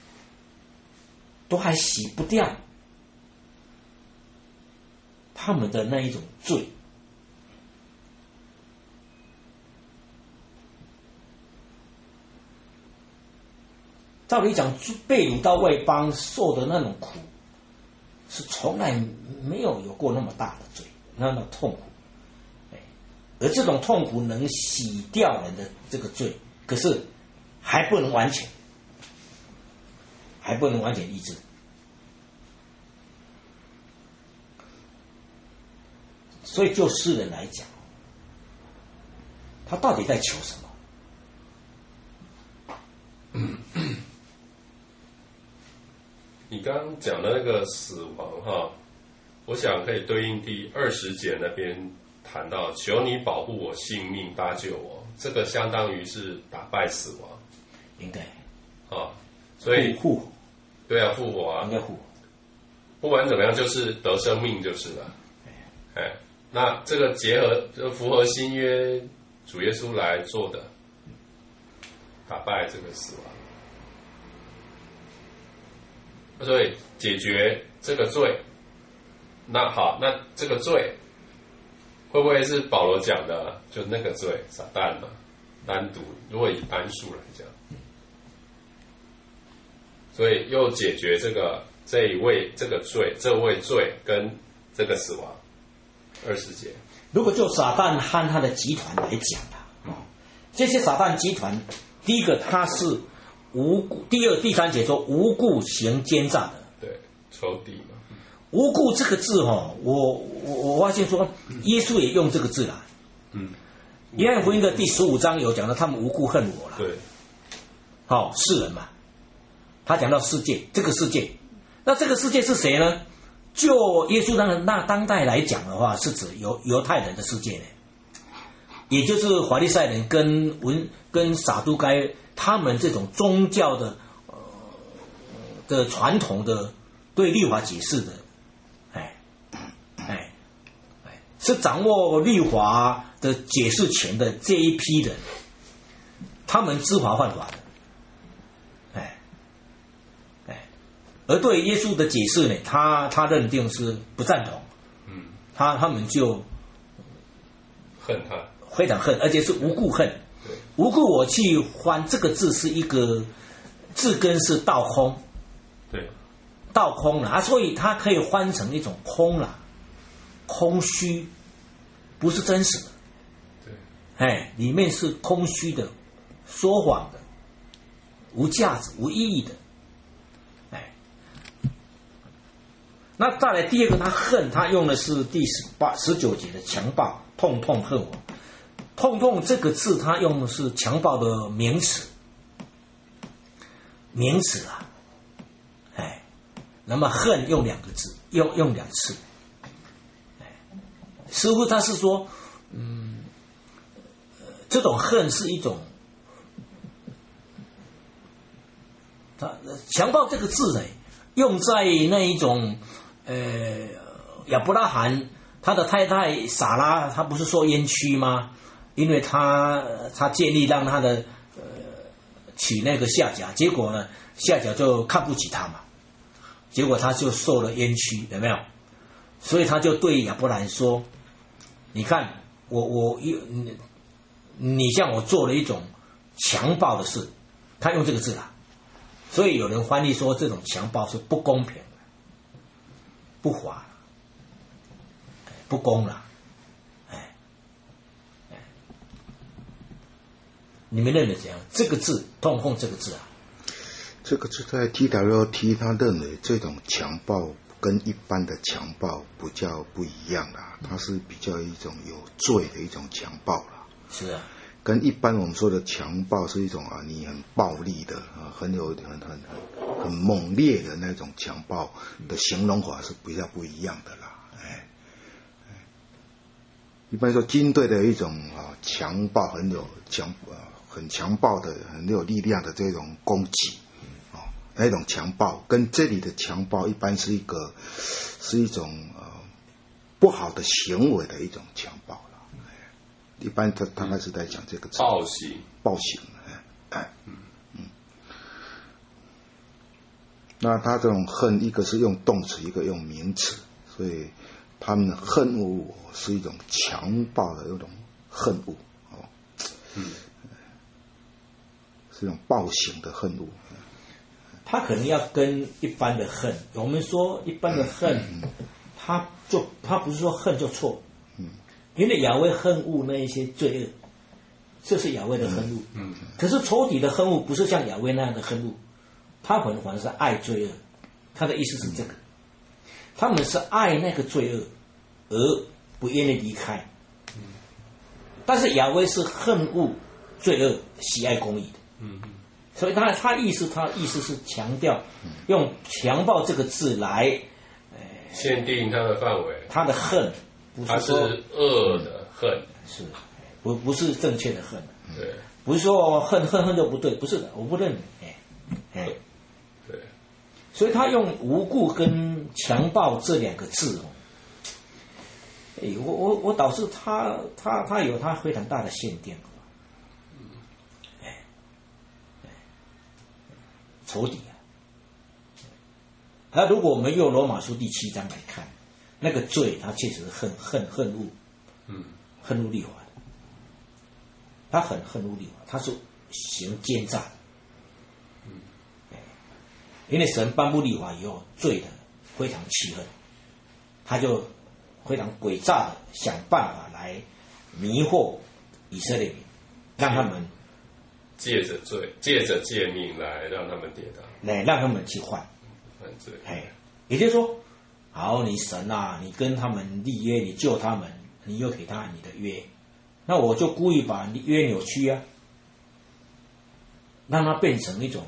Speaker 2: 都还洗不掉他们的那一种罪？照理讲，被掳到外邦受的那种苦，是从来没有有过那么大的罪，那么痛苦。而这种痛苦能洗掉人的这个罪，可是还不能完全，还不能完全医治。所以就诗人来讲，他到底在求什么？
Speaker 4: 你刚刚讲的那个死亡哈，我想可以对应第二十节那边谈到求你保护我性命搭救我，这个相当于是打败死亡，
Speaker 2: 应该
Speaker 4: 啊，所以
Speaker 2: 复活，
Speaker 4: 对啊，复活啊，
Speaker 2: 应该复活。
Speaker 4: 不管怎么样，就是得生命就是了。哎，那这个结合就符合新约主耶稣来做的，打败这个死亡。所以解决这个罪，那好，那这个罪会不会是保罗讲的？就那个罪，撒旦嘛，单独，如果以单数来讲，所以又解决这个这一位这个罪，这位罪跟这个死亡。二十节，
Speaker 2: 如果就撒旦和他的集团来讲啊，这些撒旦集团，第一个他是无故，第二、第三节说无故行奸诈的，
Speaker 4: 对，仇敌嘛。
Speaker 2: 无故这个字哈，我我我发现说，耶稣也用这个字啦。嗯，约翰福音的第十五章有讲到他们无故恨我了。
Speaker 4: 对，
Speaker 2: 好、哦，世人嘛，他讲到世界，这个世界，那这个世界是谁呢？就耶稣那那当代来讲的话，是指犹犹太人的世界呢，也就是法利赛人跟文跟撒都该他们这种宗教的呃的传统的对律法解释的，哎哎哎，是掌握律法的解释权的这一批人，他们知法犯法的。而对耶稣的解释呢，他他认定是不赞同，嗯，他他们就
Speaker 4: 恨他，
Speaker 2: 非常恨，而且是无故恨。
Speaker 4: 对，
Speaker 2: 无故我去翻这个字是一个字根是倒空，
Speaker 4: 对，
Speaker 2: 倒空了啊，所以它可以翻成一种空了，空虚，不是真实的，
Speaker 4: 对，
Speaker 2: 哎，里面是空虚的，说谎的， 无价值、无意义的。哎，那再来第二个，他恨，他用的是第十八、十九节的强暴，痛痛恨我。痛痛这个字，他用的是强暴的名词，名词啊，哎，那么恨用两个字，用用两次，哎，似乎他是说，嗯，这种恨是一种。他强暴这个字呢，用在那一种，呃，亚伯拉罕他的太太撒拉，他不是受冤屈吗？因为他他建议让他的呃娶那个夏甲，结果呢，夏甲就看不起他嘛，结果他就受了冤屈，有没有？所以他就对亚伯兰说：“你看，我我你你向我做了一种强暴的事。”他用这个字啦。所以有人翻译说，这种强暴是不公平的、不法、不公了。哎，哎，你们认为怎样？这个字“痛恨”这个字啊，
Speaker 1: 这个字在 T W T 他认为这种强暴跟一般的强暴比较不一样啦，它是比较一种有罪的一种强暴啦。
Speaker 2: 是啊。
Speaker 1: 跟一般我们说的强暴是一种啊，你很暴力的啊，很有很很很很猛烈的那种强暴的形容法是比较不一样的啦。哎，哎一般说军队的一种啊强暴，很有强啊很强暴的、很有力量的这种攻击啊，那种强暴跟这里的强暴一般是一个是一种呃不好的行为的一种强暴。一般他大概是在讲这个词，
Speaker 4: 暴行，
Speaker 1: 暴行，哎，嗯嗯。那他这种恨，一个是用动词，一个用名词，所以他们的恨恶我是一种强暴的一种恨恶，哦，嗯，是一种暴行的恨恶。
Speaker 2: 他可能要跟一般的恨，我们说一般的恨，嗯、他就他不是说恨就错。因为亚威恨恶那一些罪恶，这是亚威的恨恶。嗯，嗯可是仇敌的恨恶不是像亚威那样的恨恶，他们反而是爱罪恶。他的意思是这个，他们是爱那个罪恶，而不愿意离开。嗯，但是亚威是恨恶罪恶，喜爱公义的。嗯嗯，所以他他意思他意思是强调用强暴这个字来，呃，
Speaker 4: 限定他的范围，
Speaker 2: 他的恨。
Speaker 4: 他是恶的恨，
Speaker 2: 是不不是正确的恨？
Speaker 4: 对，
Speaker 2: 不是说恨恨恨就不对，不是的，我不认为。哎哎，
Speaker 4: 对，
Speaker 2: 所以他用无故跟强暴这两个字哦，哎，我我我导致他他他有他非常大的限定，哎哎，仇敌啊！那如果我们用罗马书第七章来看。那个罪，他确实是恨恨恨恶，嗯，恨恶律法的，他很恨恶律法，他是行奸诈，嗯，因为神颁布律法以后，罪的非常气恨，他就非常诡诈的想办法来迷惑以色列民，让他们
Speaker 4: 借着罪，借着诫命来让他们跌倒，
Speaker 2: 来让他们去犯
Speaker 4: 犯罪，
Speaker 2: 哎，也就是说。好，你神啊，你跟他们立约，你救他们，你又给他你的约，那我就故意把约扭曲啊，让它变成一种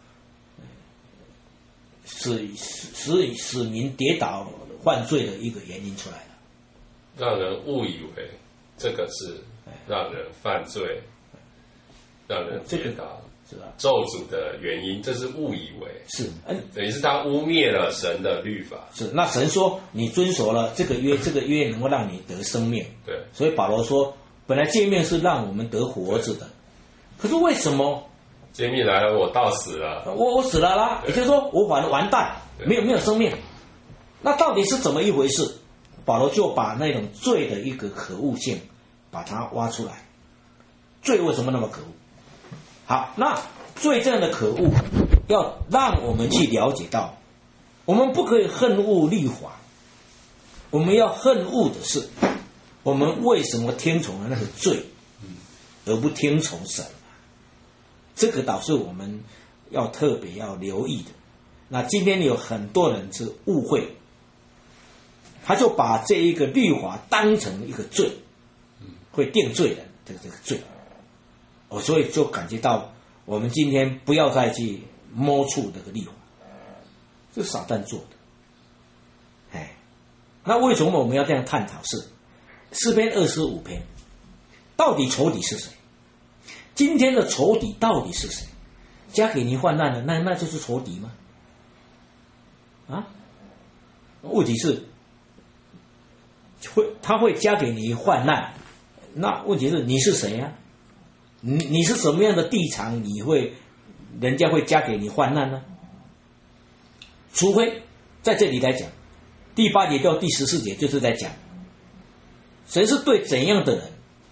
Speaker 2: 使使使民跌倒犯罪的一个原因出来了，
Speaker 4: 让人误以为这个是让人犯罪，让人跌倒。是吧？咒诅的原因，这是误以为
Speaker 2: 是，
Speaker 4: 嗯，等于是他污蔑了神的律法。
Speaker 2: 是，那神说你遵守了这个约，这个约能够让你得生命。
Speaker 4: 对，
Speaker 2: 所以保罗说，本来诫命是让我们得活着的，可是为什么
Speaker 4: 诫命来了，我到死了，
Speaker 2: 我我死了啦，也就是说我完完蛋，没有没有生命。那到底是怎么一回事？保罗就把那种罪的一个可恶性，把它挖出来。罪为什么那么可恶？好，那罪这样的可恶，要让我们去了解到，我们不可以恨恶律法，我们要恨恶的是，我们为什么听从了那个罪，而不听从神？这个导致我们要特别要留意的。那今天有很多人是误会，他就把这一个律法当成一个罪，会定罪的这个这个罪。我所以就感觉到，我们今天不要再去摸触这个律法，这是撒旦做的。哎，那为什么我们要这样探讨？是诗篇二十五篇，到底仇敌是谁？今天的仇敌到底是谁？加给你患难的，那那就是仇敌吗？啊？问题是，会他会加给你患难，那问题是你是谁呀、啊？你你是什么样的地场，你会人家会加给你患难呢？除非在这里来讲，第八节到第十四节就是在讲，神是对怎样的人，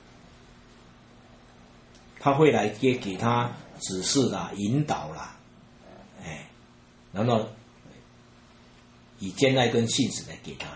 Speaker 2: 他会来给给他指示啦、引导啦，哎，然后以坚爱跟信实来给他。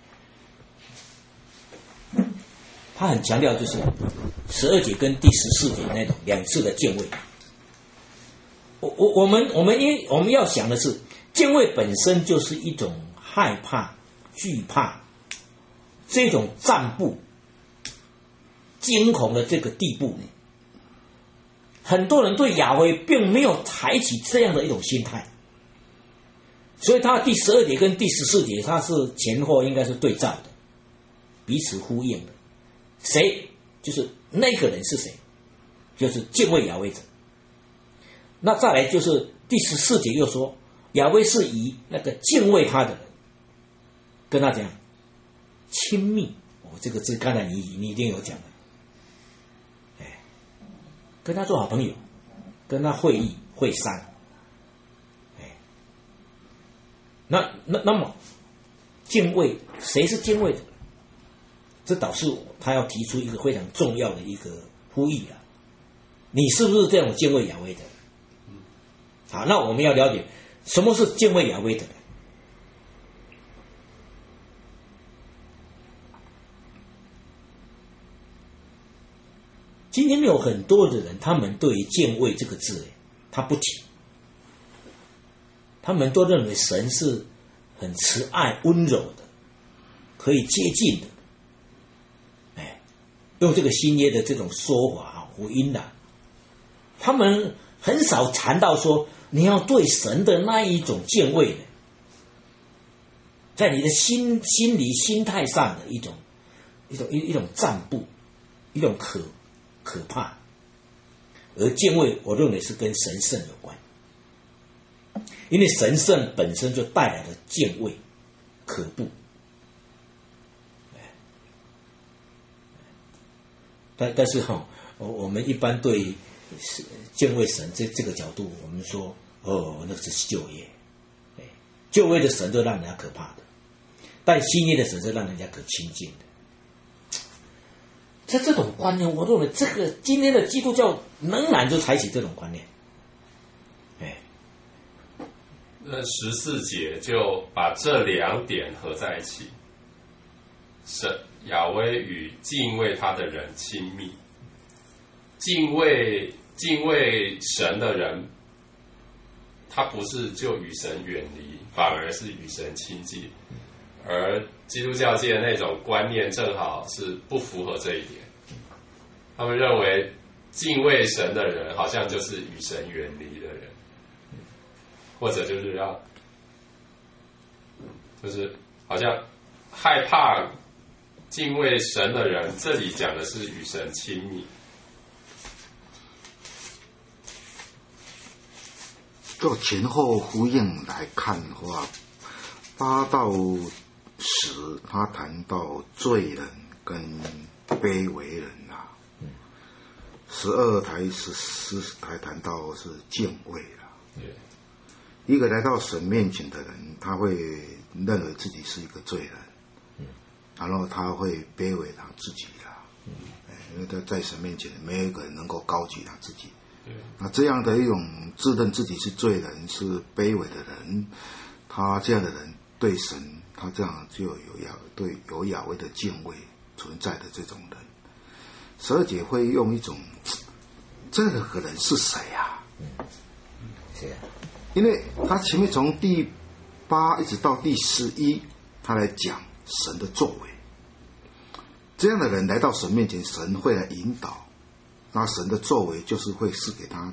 Speaker 2: 他很强调就是十二节跟第十四节那种两次的敬畏。我我我们我们因我们要想的是，敬畏本身就是一种害怕、惧怕，这种战步、惊恐的这个地步呢。很多人对亚威并没有采取这样的一种心态，所以他第十二节跟第十四节，他是前后应该是对照的，彼此呼应的。谁就是那个人是谁，就是敬畏亚威者。那再来就是第十四节又说，亚威是以那个敬畏他的人跟他讲亲密。哦，这个字刚才你你一定有讲的，哎，跟他做好朋友，跟他会议会商，哎，那那那么敬畏谁是敬畏的？这导致他要提出一个非常重要的一个呼吁啊！你是不是这种敬畏亚威的？好，那我们要了解什么是敬畏亚威的人。今天有很多的人，他们对于敬畏这个字，他不提，他们都认为神是很慈爱、温柔的，可以接近的。用这个新约的这种说法啊，福音啊，他们很少谈到说你要对神的那一种敬畏的，在你的心心理心态上的一种一种一一种占卜，一种可可怕。而敬畏，我认为是跟神圣有关，因为神圣本身就带来了敬畏、可怖。但但是哈，我们一般对敬畏神这这个角度，我们说哦，那是旧约，旧约的神都让人家可怕的，但新约的神是让人家可亲近的。在这种观念，我认为这个今天的基督教仍然就采取这种观念。哎，
Speaker 4: 那十四节就把这两点合在一起，神亚威与敬畏他的人亲密，敬畏敬畏神的人，他不是就与神远离，反而是与神亲近。而基督教界的那种观念正好是不符合这一点，他们认为敬畏神的人好像就是与神远离的人，或者就是要就是好像害怕敬畏神的人，这里讲的是与神亲密。
Speaker 1: 就前后呼应来看的话，八到十他谈到罪人跟卑微人啊，十二台十四台谈到是敬畏啦。一个来到神面前的人，他会认为自己是一个罪人。然后他会卑微他自己啦，嗯，因为他在神面前没有一个人能够高举他自己。那这样的一种自认自己是罪人、是卑微的人，他这样的人对神，他这样就有亚对有亚威的敬畏存在的这种人，十二节会用一种这个人是谁啊？
Speaker 2: 是啊，
Speaker 1: 因为他前面从第八一直到第十一，他来讲神的作为。这样的人来到神面前，神会来引导，那神的作为就是会赐给他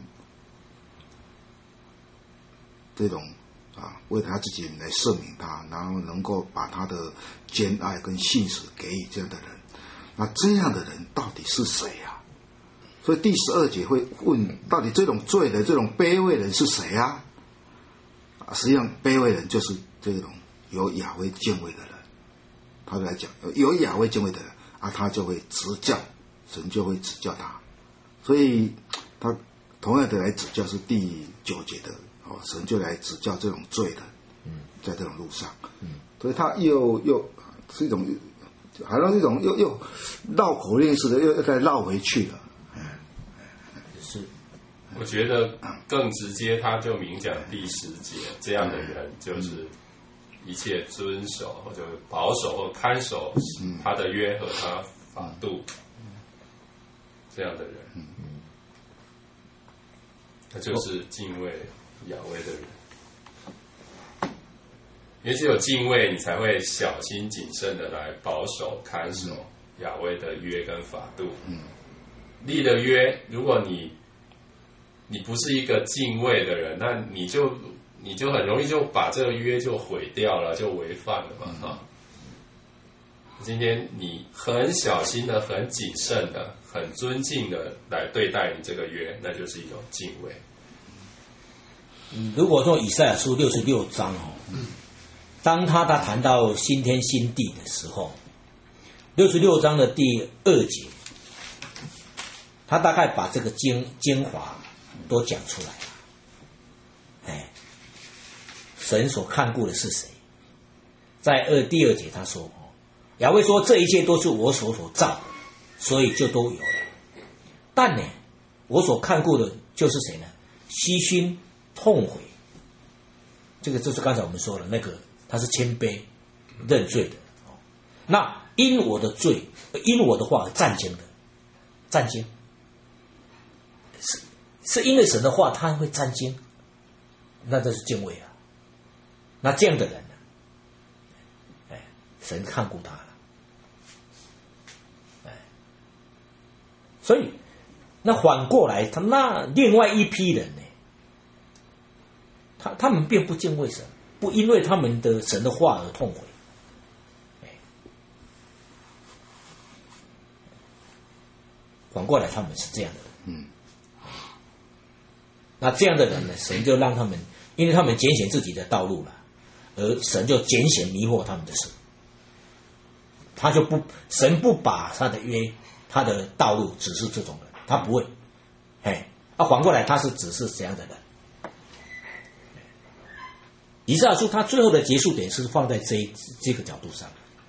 Speaker 1: 这种啊，为他自己来赦免他，然后能够把他的坚爱跟信实给予这样的人。那这样的人到底是谁啊？所以第十二节会问，到底这种罪的这种卑微人是谁啊？实际上，卑微人就是这种有亚威敬畏的人。他就来讲，有亚威敬畏的人啊，他就会指教，神就会指教他。所以，他同样的来指教是第九节的哦，神就来指教这种罪的，在这种路上，所以他又又是一种，好像一种又又绕口令似的，又又再绕回去了。
Speaker 2: 是，
Speaker 4: 我觉得更直接，他就明讲第十节，这样的人就是一切遵守或者保守或看守他的约和他法度，这样的人，他就是敬畏亚威的人。因为只有敬畏，你才会小心谨慎的来保守看守亚威的约跟法度。立了约，如果你你不是一个敬畏的人，那你就你就很容易就把这个约就毁掉了，就违反了嘛，哈。今天你很小心的、很谨慎的、很尊敬的来对待你这个约，那就是一种敬畏。
Speaker 2: 如果说以赛亚书六十六章哦，当他他谈到新天新地的时候，六十六章的第二节，他大概把这个精精华都讲出来了。哎，神所看顾的是谁？在二第二节他说，亚威说这一切都是我所所造的，所以就都有了。但呢，我所看顾的就是谁呢？悉心痛悔。这个就是刚才我们说的那个，他是谦卑认罪的。那因我的罪，因我的话而战惊的，战惊是是因为神的话他会战惊，那这是敬畏啊。那这样的人呢，哎，神看顾他了，哎，所以那反过来，他那另外一批人呢，他他们并不敬畏神，不因为他们的神的话而痛悔。反过来，他们是这样的人。嗯，那这样的人呢，神就让他们，因为他们拣选自己的道路了，而神就拣选迷惑他们的事。他就不，神不把他的约、他的道路指示这种人，他不会。哎，啊，反过来，他是指示这样的人。以赛亚书他最后的结束点是放在这一这个角度上。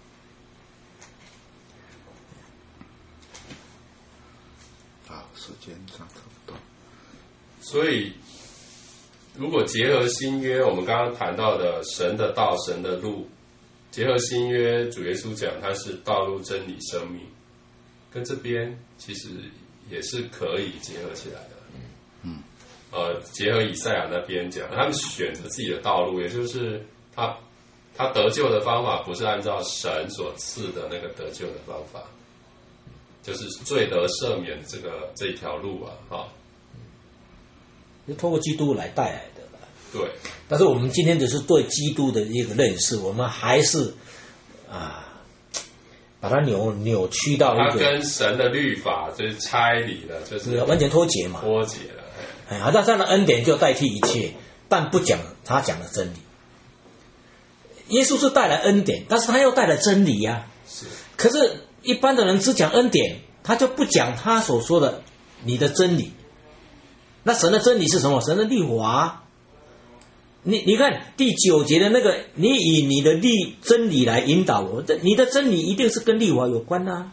Speaker 1: 时间上差不多。
Speaker 4: 所以，如果结合新约，我们刚刚谈到的神的道、神的路，结合新约，主耶稣讲他是道路、真理、生命，跟这边其实也是可以结合起来的。嗯，呃，结合以赛亚那边讲，他们选择自己的道路，也就是他他得救的方法不是按照神所赐的那个得救的方法。就是罪得赦免这个这一条路啊，哈，
Speaker 2: 就通过基督来带来的。
Speaker 4: 对。
Speaker 2: 但是我们今天只是对基督的一个认识，我们还是啊，把它扭扭曲到一个，
Speaker 4: 它跟神的律法就是拆离了，就是
Speaker 2: 完全脱节嘛，
Speaker 4: 脱节了。
Speaker 2: 哎，好像这样的恩典就代替一切，但不讲他讲的真理。耶稣是带来恩典，但是他又带来真理呀、啊。
Speaker 4: 是。
Speaker 2: 可是。一般的人只讲恩典，他就不讲他所说的你的真理。那神的真理是什么？神的律法。你你看第九节的那个，你以你的律真理来引导我，这你的真理一定是跟律法有关啊，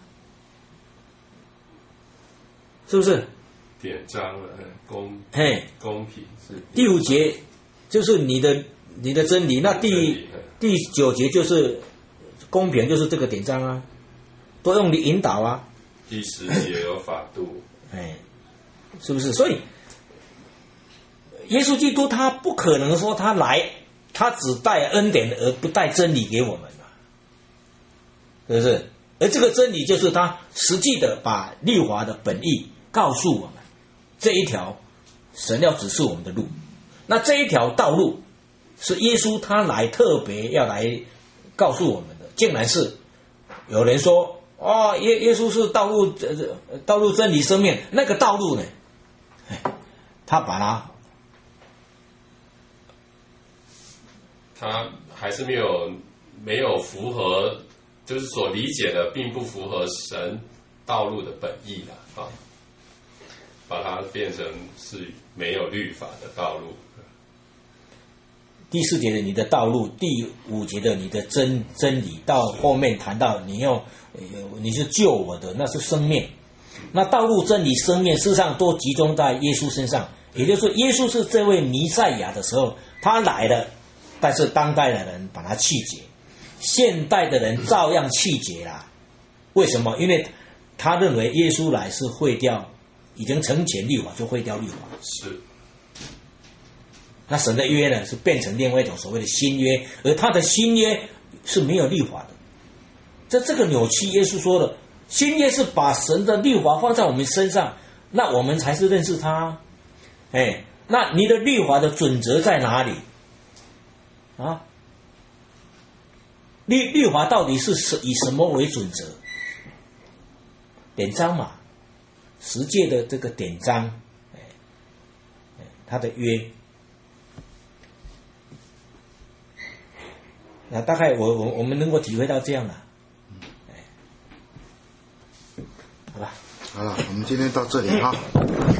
Speaker 2: 是不是？
Speaker 4: 典章了，公
Speaker 2: 嘿，
Speaker 4: 公平是。
Speaker 2: 第五节就是你的你的真理，那第第九节就是公平，就是这个典章啊。都用你引导啊，
Speaker 4: 第十节有法度，
Speaker 2: 哎，是不是？所以耶稣基督他不可能说他来，他只带恩典而不带真理给我们嘛，是不是？而这个真理就是他实际的把律法的本意告诉我们，这一条神要指示我们的路。那这一条道路是耶稣他来特别要来告诉我们的，竟然是有人说哦，耶耶稣是道路呃道路真理生命，那个道路呢，他把它
Speaker 4: 他还是没有没有符合，就是所理解的并不符合神道路的本意了啊，把它变成是没有律法的道路。
Speaker 2: 第四节的你的道路，第五节的你的真真理，到后面谈到你要你是救我的，那是生命。那道路、真理、生命，事实上都集中在耶稣身上。也就是说，耶稣是这位弥赛亚的时候，他来了，但是当代的人把他弃绝，现代的人照样弃绝啦。为什么？因为他认为耶稣来是毁掉，已经成全律法，就毁掉律法。
Speaker 4: 是。
Speaker 2: 那神的约呢，是变成另外一种所谓的新约，而他的新约是没有律法的。这这个扭曲，耶稣说的，新约是把神的律法放在我们身上，那我们才是认识他。哎，那你的律法的准则在哪里？啊，律律法到底是以什么为准则？典章嘛，十诫的这个典章，哎，哎，他的约。那大概我我我们能够体会到这样了，好吧，
Speaker 1: 好了，我们今天到这里哈。